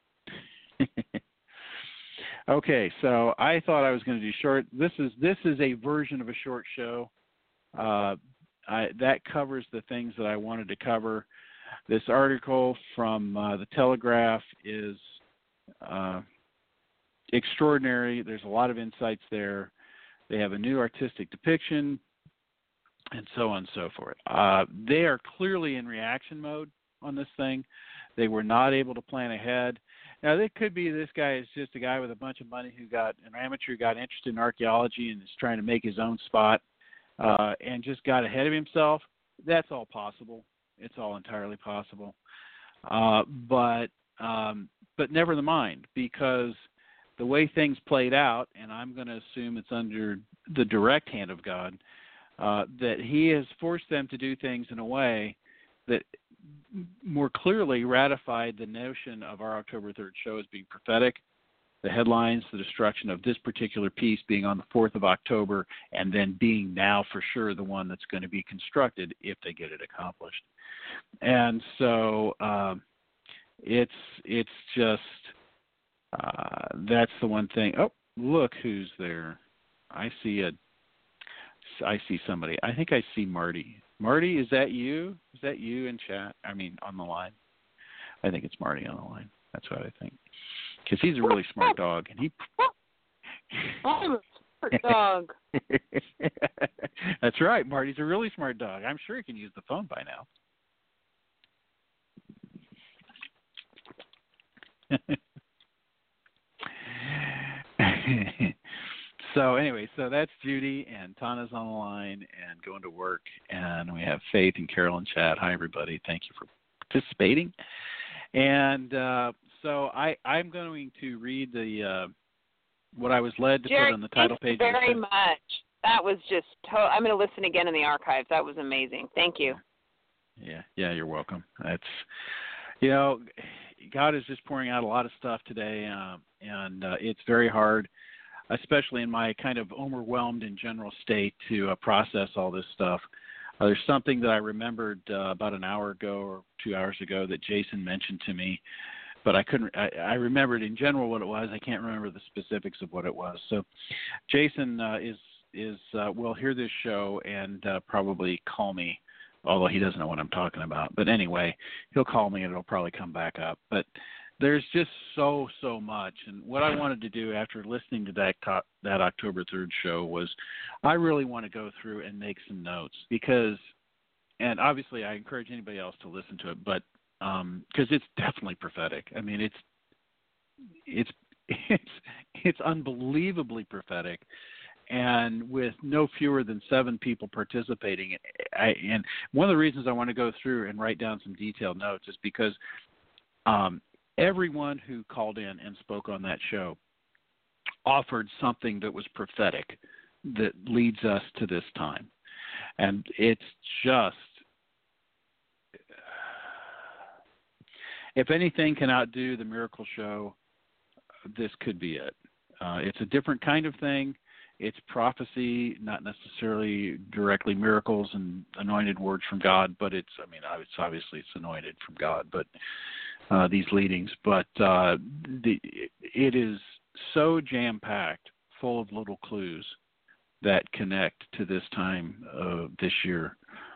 Okay, so I thought I was going to do short. This is this is a version of a short show. Uh, I, that covers the things that I wanted to cover. This article from uh, the Telegraph is uh, extraordinary. There's a lot of insights there. They have a new artistic depiction, and so on and so forth. Uh, they are clearly in reaction mode on this thing. They were not able to plan ahead. Now, it could be this guy is just a guy with a bunch of money who got, an amateur, got interested in archaeology and is trying to make his own spot uh, and just got ahead of himself. That's all possible. It's all entirely possible. Uh, but um, but never mind, because the way things played out, and I'm going to assume it's under the direct hand of God, uh, that he has forced them to do things in a way that more clearly ratified the notion of our October third show as being prophetic. The headlines, the destruction of this particular piece being on the fourth of October, and then being now for sure the one that's going to be constructed if they get it accomplished. And so um, it's it's just uh, that's the one thing. Oh, look who's there! I see a I see somebody. I think I see Marty. Marty, is that you? Is that you in chat? I mean, on the line. I think it's Marty on the line. That's what I think. Because he's a really smart dog, and he. I'm a smart dog. That's right. Marty's a really smart dog. I'm sure he can use the phone by now. So anyway, so that's Judy, and Tana's on the line and going to work, and we have Faith and Carol in chat. Hi, everybody. Thank you for participating. And uh, so I, I'm going to read the uh, what I was led to Jerry, put on the title thank page. you very much. That was just to- I'm going to listen again in the archives. That was amazing. Thank you. Yeah, yeah, you're welcome. That's, you know, God is just pouring out a lot of stuff today, um, and uh, it's very hard, especially in my kind of overwhelmed in general state, to uh, process all this stuff. Uh, there's something that I remembered uh, about an hour ago or two hours ago that Jason mentioned to me, but I couldn't. I, I remembered in general what it was. I can't remember the specifics of what it was. So, Jason uh, is is uh, will hear this show and uh, probably call me, although he doesn't know what I'm talking about. But anyway, he'll call me and it'll probably come back up. But there's just so, so much. And what I wanted to do after listening to that to- that October third show was I really want to go through and make some notes because, and obviously I encourage anybody else to listen to it, but um, because it's definitely prophetic. I mean, it's, it's, it's, it's unbelievably prophetic. And with no fewer than seven people participating, I, and one of the reasons I want to go through and write down some detailed notes is because um, everyone who called in and spoke on that show offered something that was prophetic that leads us to this time. And it's just, if anything can outdo the miracle show, this could be it. Uh, it's a different kind of thing. It's prophecy, not necessarily directly miracles and anointed words from God, but it's, I mean, it's obviously it's anointed from God, but uh, these leadings, but uh, the, it is so jam-packed, full of little clues that connect to this time of this year.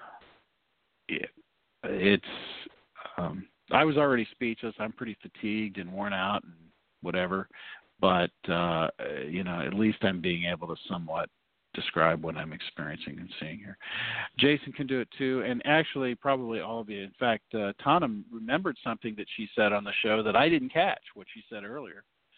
It, it's, um, I was already speechless. I'm pretty fatigued and worn out and whatever. But, uh, you know, at least I'm being able to somewhat describe what I'm experiencing and seeing here. Jason can do it too, and actually probably all of you. In fact, uh, Tana remembered something that she said on the show that I didn't catch, what she said earlier.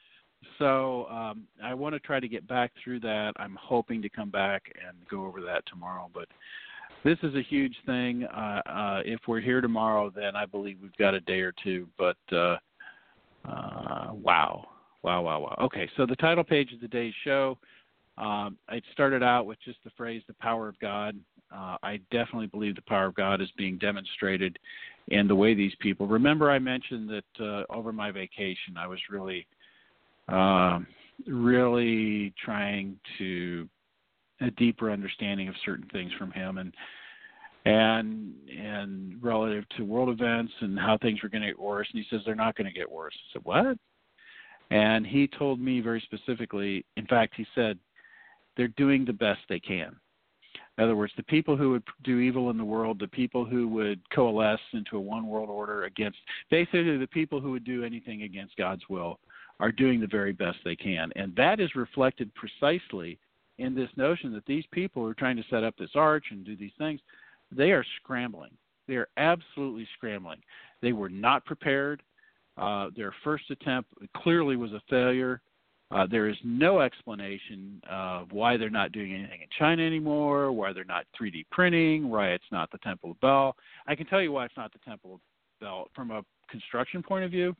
So um, I want to try to get back through that. I'm hoping to come back and go over that tomorrow. But this is a huge thing. Uh, uh, if we're here tomorrow, then I believe we've got a day or two. But, uh, uh, wow. Wow, wow, wow. Okay, so the title page of today's show, um, it started out with just the phrase, the power of God. Uh, I definitely believe the power of God is being demonstrated in the way these people. Remember I mentioned that uh, over my vacation I was really, uh, really trying to a deeper understanding of certain things from him and and and relative to world events and how things were going to get worse. And he says they're not going to get worse. I said, what? And he told me very specifically, in fact, he said, they're doing the best they can. In other words, the people who would do evil in the world, the people who would coalesce into a one world order against, basically the people who would do anything against God's will are doing the very best they can. And that is reflected precisely in this notion that these people who are trying to set up this arch and do these things, they are scrambling. They are absolutely scrambling. They were not prepared. Uh, their first attempt clearly was a failure. Uh, there is no explanation of why they're not doing anything in China anymore, why they're not three D printing, why it's not the Temple of Bel. I can tell you why it's not the Temple of Bel. From a construction point of view,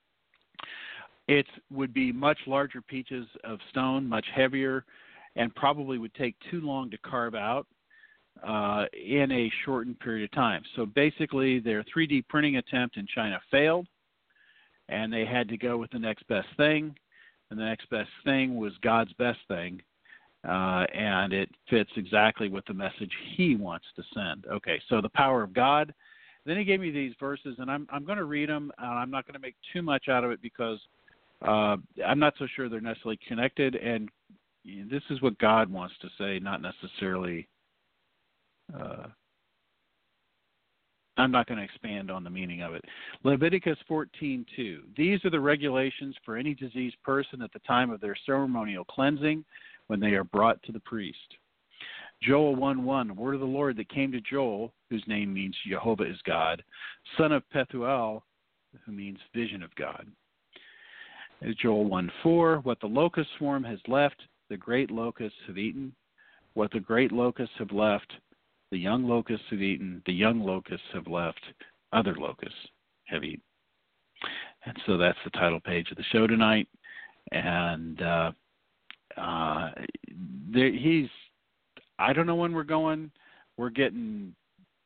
it would be much larger pieces of stone, much heavier, and probably would take too long to carve out uh, in a shortened period of time. So basically, their three D printing attempt in China failed, and they had to go with the next best thing. And the next best thing was God's best thing, uh, and it fits exactly with the message he wants to send. Okay, so the power of God. Then he gave me these verses, and I'm I'm going to read them. Uh, I'm not going to make too much out of it because uh, I'm not so sure they're necessarily connected, and this is what God wants to say, not necessarily uh, I'm not going to expand on the meaning of it. Leviticus fourteen two. These are the regulations for any diseased person at the time of their ceremonial cleansing when they are brought to the priest. Joel one one, word of the Lord that came to Joel, whose name means Jehovah is God, son of Pethuel, who means vision of God. Joel one four, what the locust swarm has left, the great locusts have eaten. What the great locusts have left, the young locusts have eaten. The young locusts have left, other locusts have eaten. And so that's the title page of the show tonight. And uh, uh, there, he's, I don't know when we're going. We're getting,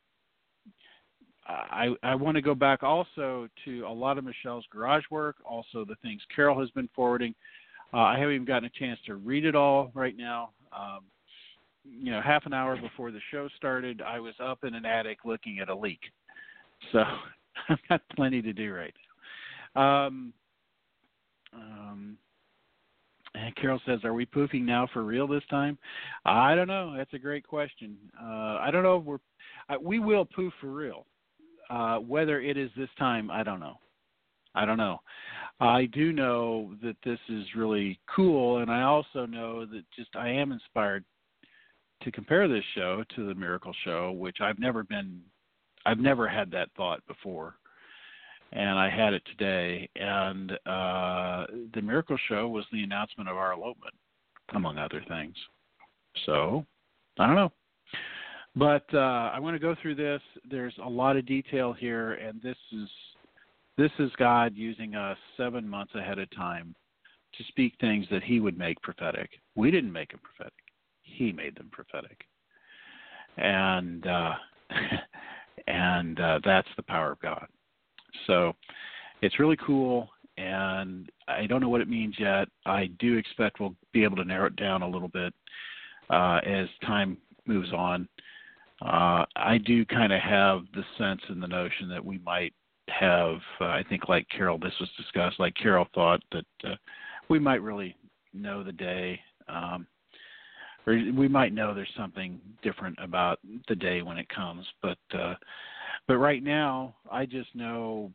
I, I want to go back also to a lot of Michelle's garage work, also the things Carol has been forwarding. Uh, I haven't even gotten a chance to read it all right now. Um, you know, half an hour before the show started, I was up in an attic looking at a leak. So I've got plenty to do right now. Um, um, and Carol says, are we poofing now for real this time? I don't know. That's a great question. Uh, I don't know if we're, uh, we will poof for real. Uh, whether it is this time, I don't know. I don't know. I do know that this is really cool, and I also know that just I am inspired to compare this show to the Miracle Show, which I've never been, I've never had that thought before, and I had it today. And uh, the Miracle Show was the announcement of our elopement, among other things. So, I don't know. But uh, I want to go through this. There's a lot of detail here, and this is this is God using us seven months ahead of time to speak things that he would make prophetic. We didn't make them prophetic. He made them prophetic. And uh, and uh, that's the power of God. So it's really cool, and I don't know what it means yet. I do expect we'll be able to narrow it down a little bit uh, as time moves on. Uh, I do kind of have the sense and the notion that we might have, uh, I think like Carol, this was discussed, like Carol thought that uh, we might really know the day, um, or we might know there's something different about the day when it comes. But uh, but right now, I just know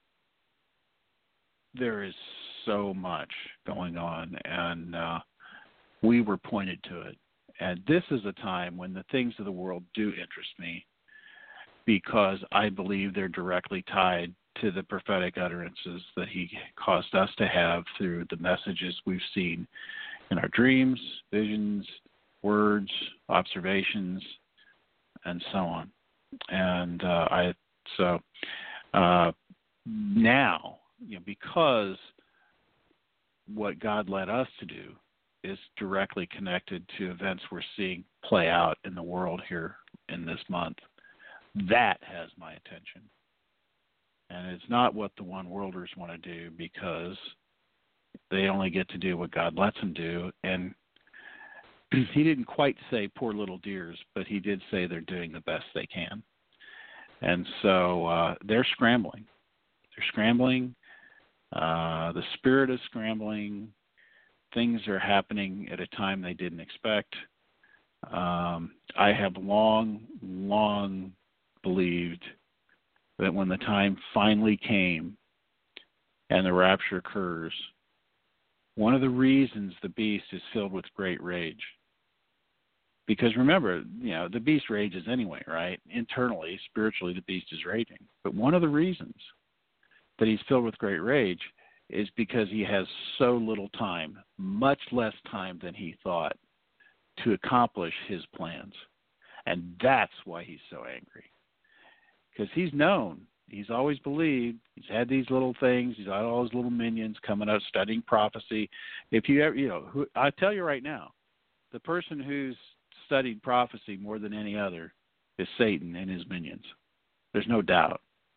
there is so much going on, and uh, we were pointed to it. And this is a time when the things of the world do interest me because I believe they're directly tied to the prophetic utterances that he caused us to have through the messages we've seen in our dreams, visions, words, observations, and so on. And uh, I so uh, now, you know, because what God led us to do is directly connected to events we're seeing play out in the world here in this month. That has my attention. And it's not what the one worlders want to do because they only get to do what God lets them do. And he didn't quite say poor little dears, but he did say they're doing the best they can. And so uh, they're scrambling. They're scrambling. Uh, the spirit is scrambling. Things are happening at a time they didn't expect. Um, I have long, long believed that when the time finally came and the rapture occurs, one of the reasons the beast is filled with great rage, because remember, you know, the beast rages anyway, right? Internally, spiritually, the beast is raging. But one of the reasons that he's filled with great rage is because he has so little time, much less time than he thought, to accomplish his plans. And that's why he's so angry. Because he's known, he's always believed, he's had these little things, he's had all his little minions coming out studying prophecy. If you ever, you know, who, I tell you right now, the person who's studied prophecy more than any other is Satan and his minions. There's no doubt.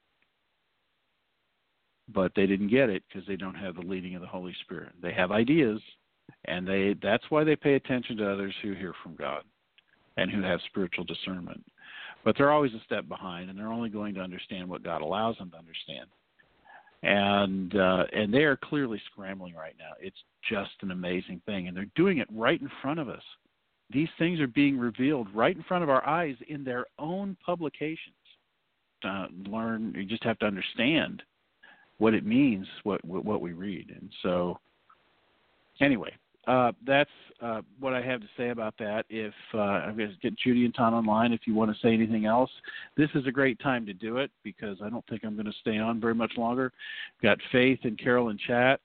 But they didn't get it because they don't have the leading of the Holy Spirit. They have ideas, and they that's why they pay attention to others who hear from God and who have spiritual discernment. But they're always a step behind, and they're only going to understand what God allows them to understand. And uh, and they are clearly scrambling right now. It's just an amazing thing, and they're doing it right in front of us. These things are being revealed right in front of our eyes in their own publications. uh, learn. You just have to understand what it means, what what, what we read. And so, anyway, uh, that's uh, what I have to say about that. If uh, I'm going to get Judy and Tom online, if you want to say anything else, this is a great time to do it because I don't think I'm going to stay on very much longer. Got Faith and Carol in chat.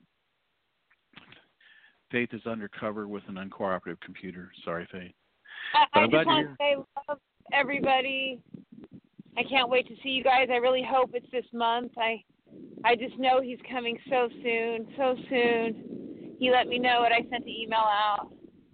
Faith is undercover with an uncooperative computer. Sorry, Faith. I, I I'm just glad want to say, love everybody. I can't wait to see you guys. I really hope it's this month. I, I just know he's coming so soon, so soon. He let me know it. I sent the email out,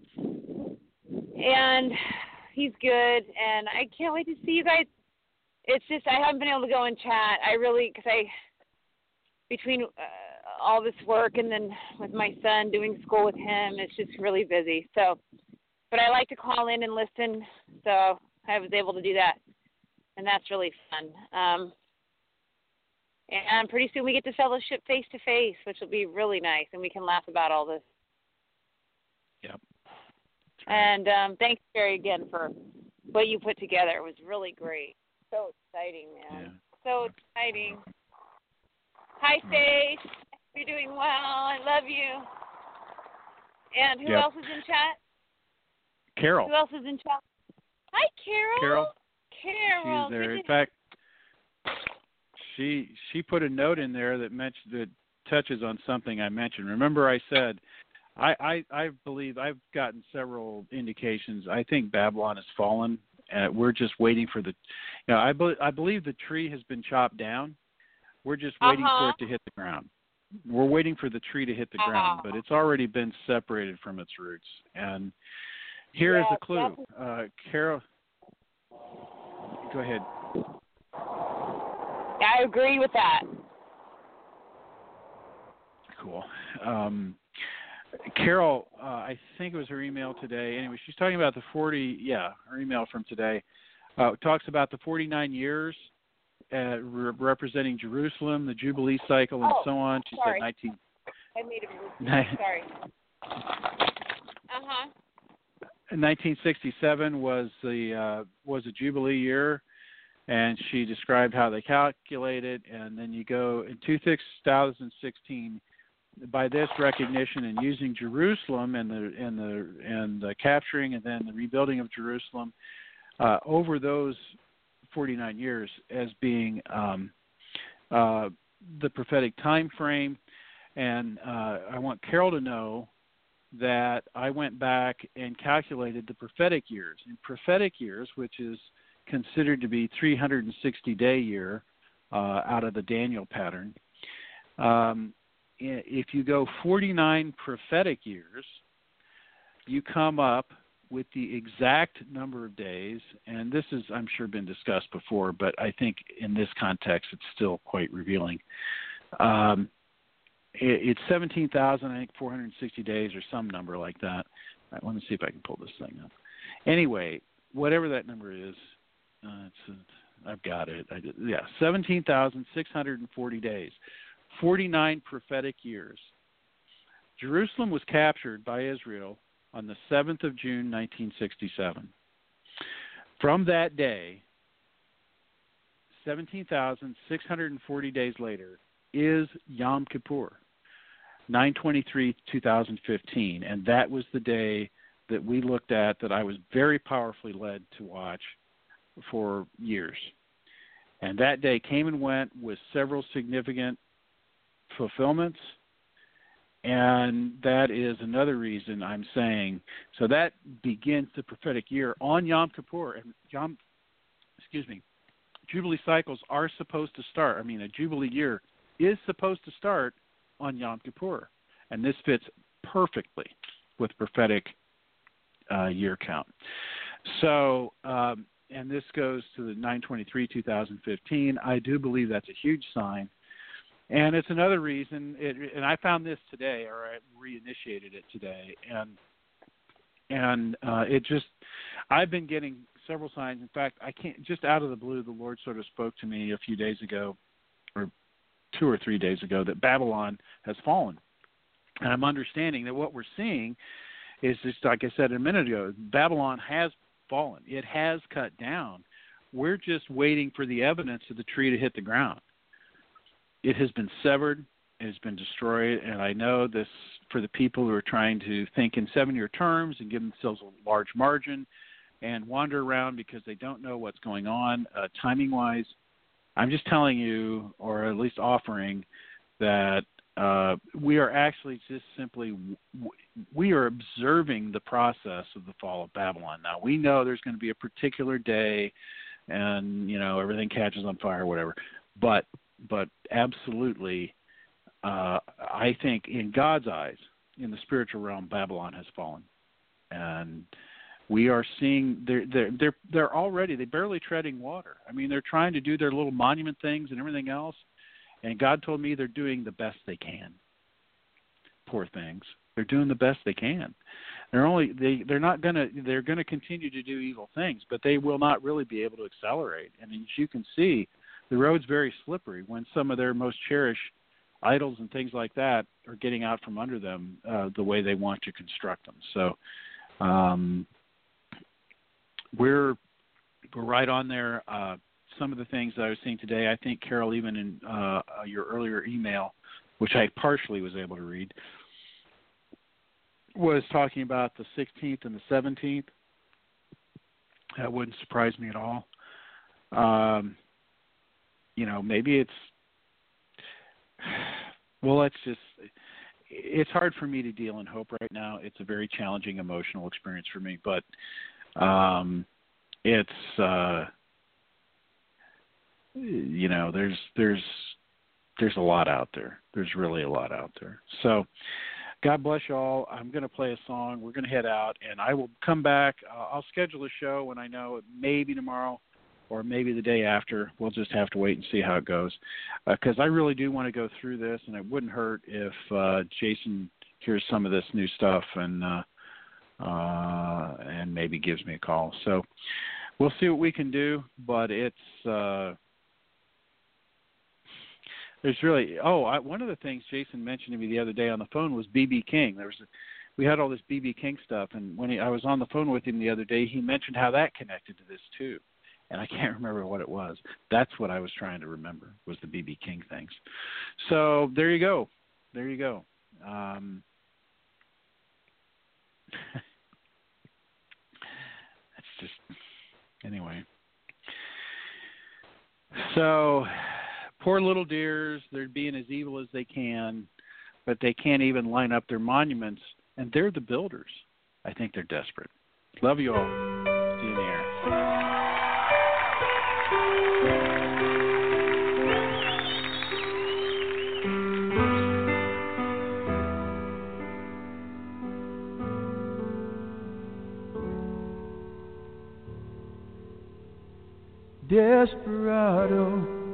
and he's good. And I can't wait to see you guys. It's just I haven't been able to go and chat. I really, because I, between uh, all this work and then with my son doing school with him, it's just really busy. So, but I like to call in and listen. So I was able to do that, and that's really fun. Um, and pretty soon we get to fellowship face to face, which will be really nice, and we can laugh about all this. Yep. And um, thanks, Jerry, again for what you put together. It was really great. So exciting, man. Yeah. So exciting. Hi, Faith. You're doing well. I love you. And who Yep. else is in chat? Carol. Who else is in chat? Hi, Carol. Carol. Carol. She's there. Good In to- fact, she she put a note in there that mentioned that touches on something I mentioned. Remember, I said I, I I believe I've gotten several indications. I think Babylon has fallen. Uh, we're just waiting for the. You know, I be, I believe the tree has been chopped down. We're just waiting Uh-huh. for it to hit the ground. We're waiting for the tree to hit the ground, Uh-huh. but it's already been separated from its roots. And here is Yeah, a clue. Uh, Carol, go ahead. I agree with that. Cool. Um, Carol, uh, I think it was her email today. Anyway, she's talking about the forty, yeah, her email from today. Uh, talks about the forty-nine years uh, re- representing Jerusalem, the Jubilee cycle, and Oh, so on. She sorry. said nineteen. I made a mistake. Sorry. Uh-huh. nineteen sixty-seven was the uh, was a Jubilee year, and she described how they calculated. And then you go in two thousand sixteen. By this recognition and using Jerusalem and the and the and the capturing and then the rebuilding of Jerusalem uh, over those forty-nine years as being um, uh, the prophetic time frame. And uh, I want Carol to know that I went back and calculated the prophetic years. In prophetic years, which is considered to be three hundred sixty day year uh, out of the Daniel pattern. Um, If you go forty-nine prophetic years, you come up with the exact number of days, and this is, I'm sure, been discussed before, but I think in this context it's still quite revealing. Um, it, it's seventeen thousand, I think, four hundred sixty days or some number like that. All right, let me see if I can pull this thing up. Anyway, whatever that number is, uh, it's, uh, I've got it. I did, yeah, seventeen thousand six hundred forty days. forty-nine prophetic years. Jerusalem was captured by Israel on the seventh of June, nineteen sixty-seven. From that day, seventeen thousand six hundred forty days later, is Yom Kippur, nine twenty-three two thousand fifteen. And that was the day that we looked at that I was very powerfully led to watch for years. And that day came and went with several significant fulfillments, and that is another reason I'm saying, so that begins the prophetic year on Yom Kippur, and Yom, excuse me, Jubilee cycles are supposed to start, I mean a Jubilee year is supposed to start on Yom Kippur, and this fits perfectly with prophetic uh, year count. So, um, and this goes to the nine twenty-three two thousand fifteen. I do believe that's a huge sign. And it's another reason, it, and I found this today, or I reinitiated it today, and and uh, it just, I've been getting several signs. In fact, I can't, just out of the blue, the Lord sort of spoke to me a few days ago, or two or three days ago, that Babylon has fallen. And I'm understanding that what we're seeing is just, like I said a minute ago, Babylon has fallen. It has cut down, We're just waiting for the evidence of the tree to hit the ground. It has been severed. It has been destroyed. And I know this for the people who are trying to think in seven-year terms and give themselves a large margin and wander around because they don't know what's going on uh, timing-wise. I'm just telling you, or at least offering, that uh, we are actually just simply, we are observing the process of the fall of Babylon. Now, we know there's going to be a particular day and, you know, everything catches on fire or whatever. But, but absolutely, uh, I think in God's eyes, in the spiritual realm, Babylon has fallen. And we are seeing they're they're they're they're already they're barely treading water. I mean, they're trying to do their little monument things and everything else, and God told me they're doing the best they can. Poor things, they're doing the best they can. They're only they they're not gonna they're gonna continue to do evil things, but they will not really be able to accelerate. And as you can see, the road's very slippery when some of their most cherished idols and things like that are getting out from under them uh, the way they want to construct them. So. Um, We're we're right on there. Uh, some of the things that I was seeing today, I think, Carol, even in uh, your earlier email, which I partially was able to read, was talking about the sixteenth and the seventeenth. That wouldn't surprise me at all. Um, you know, maybe it's, well, let's just, it's hard for me to deal in hope right now. It's a very challenging emotional experience for me, but Um, it's, uh, you know, there's, there's, there's a lot out there. There's really a lot out there. So God bless you all. I'm going to play a song. We're going to head out and I will come back. Uh, I'll schedule a show when I know it, maybe tomorrow or maybe the day after. We'll just have to wait and see how it goes. Uh, cause I really do want to go through this and it wouldn't hurt if, uh, Jason hears some of this new stuff and, uh, Uh, and maybe gives me a call. So we'll see what we can do, but it's, uh, there's really, oh, I, one of the things Jason mentioned to me the other day on the phone was B B King. There was, a, we had all this B B King stuff, and when he, I was on the phone with him the other day, he mentioned how that connected to this too. And I can't remember what it was. That's what I was trying to remember, was the B B King things. So there you go. There you go. Um, It's just, anyway. So, poor little deers, they're being as evil as they can, but they can't even line up their monuments, and they're the builders. I think they're desperate. Love you all. See you in the air. Desperado,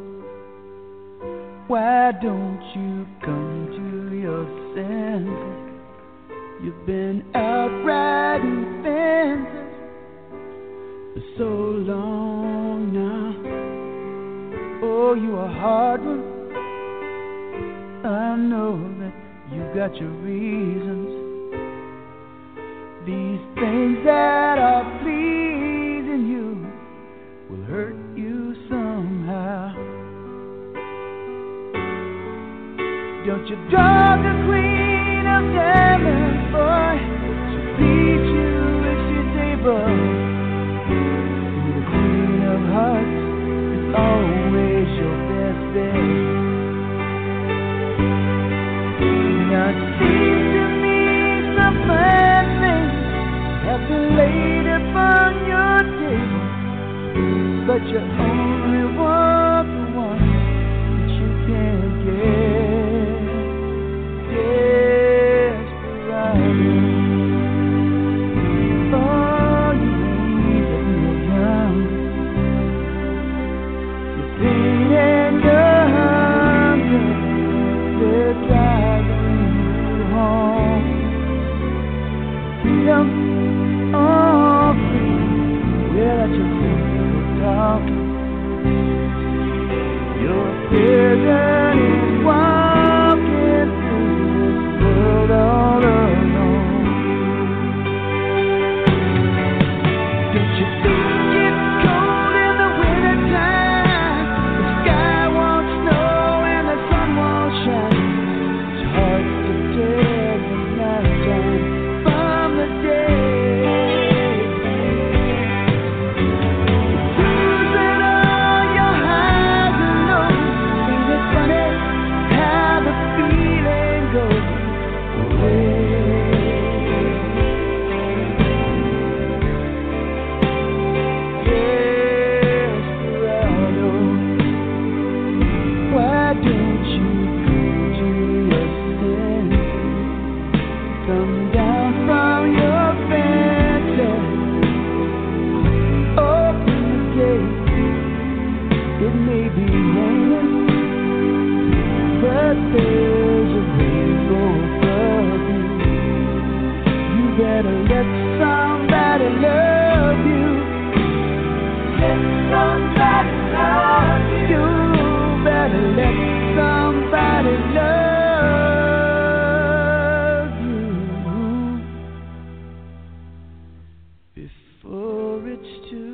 why don't you come to your senses? You've been out riding fences for so long now. Oh, you a hard one. I know that you got your reasons. These things that are pleasing you will hurt you somehow. Don't you draw the queen of diamonds, boy. She'll beat you if she's able. The queen of hearts is always your best bet. Now it seems to me some fine things have been laid upon your table, but you only want the one that you can't get. Desperado, all you need is your young. Your pain and your hunger, they're driving you home. Freedom, oh freedom, well at your feet. Talking, for it's too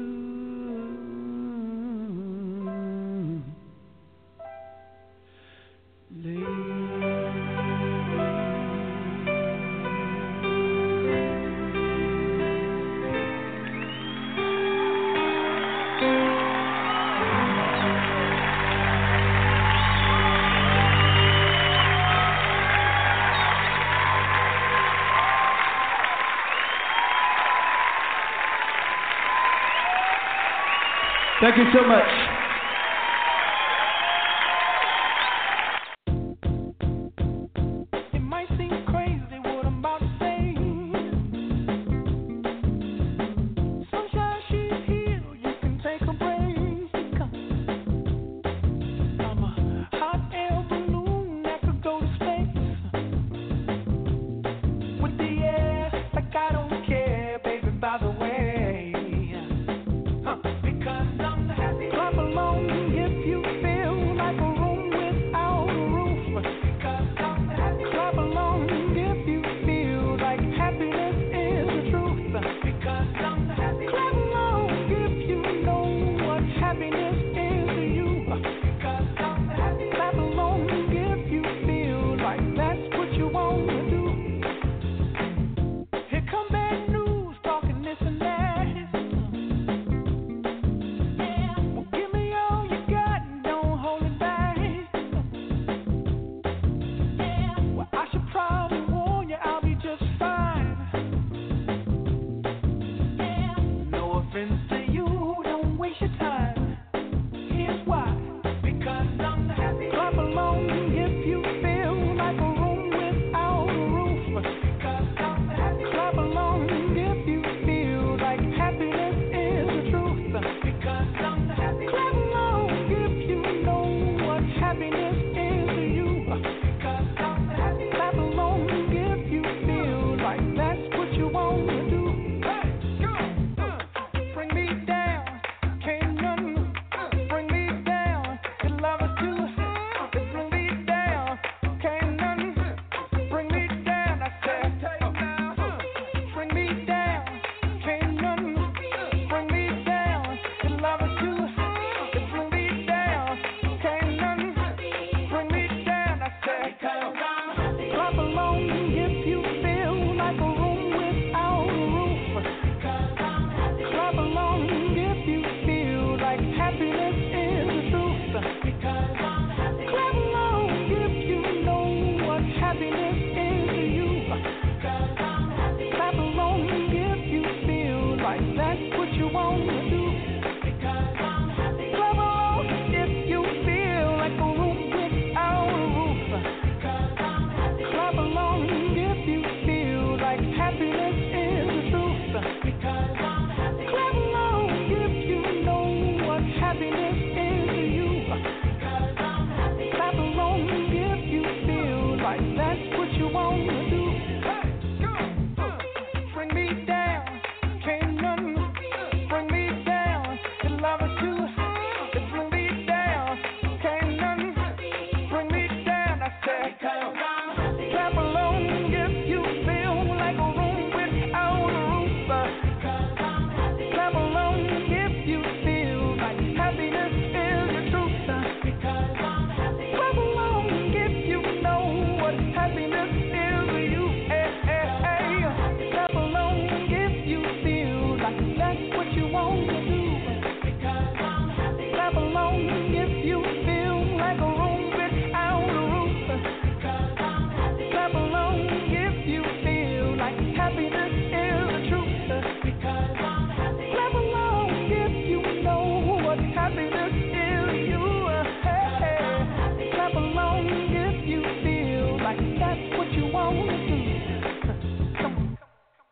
Thank you so much. It might seem crazy what I'm about to say. Sunshine, she's here, you can take a break. I'm a hot air balloon that could go to space. With the air, like I don't care, baby, by the way. Clap along if you feel like that's what you want to do.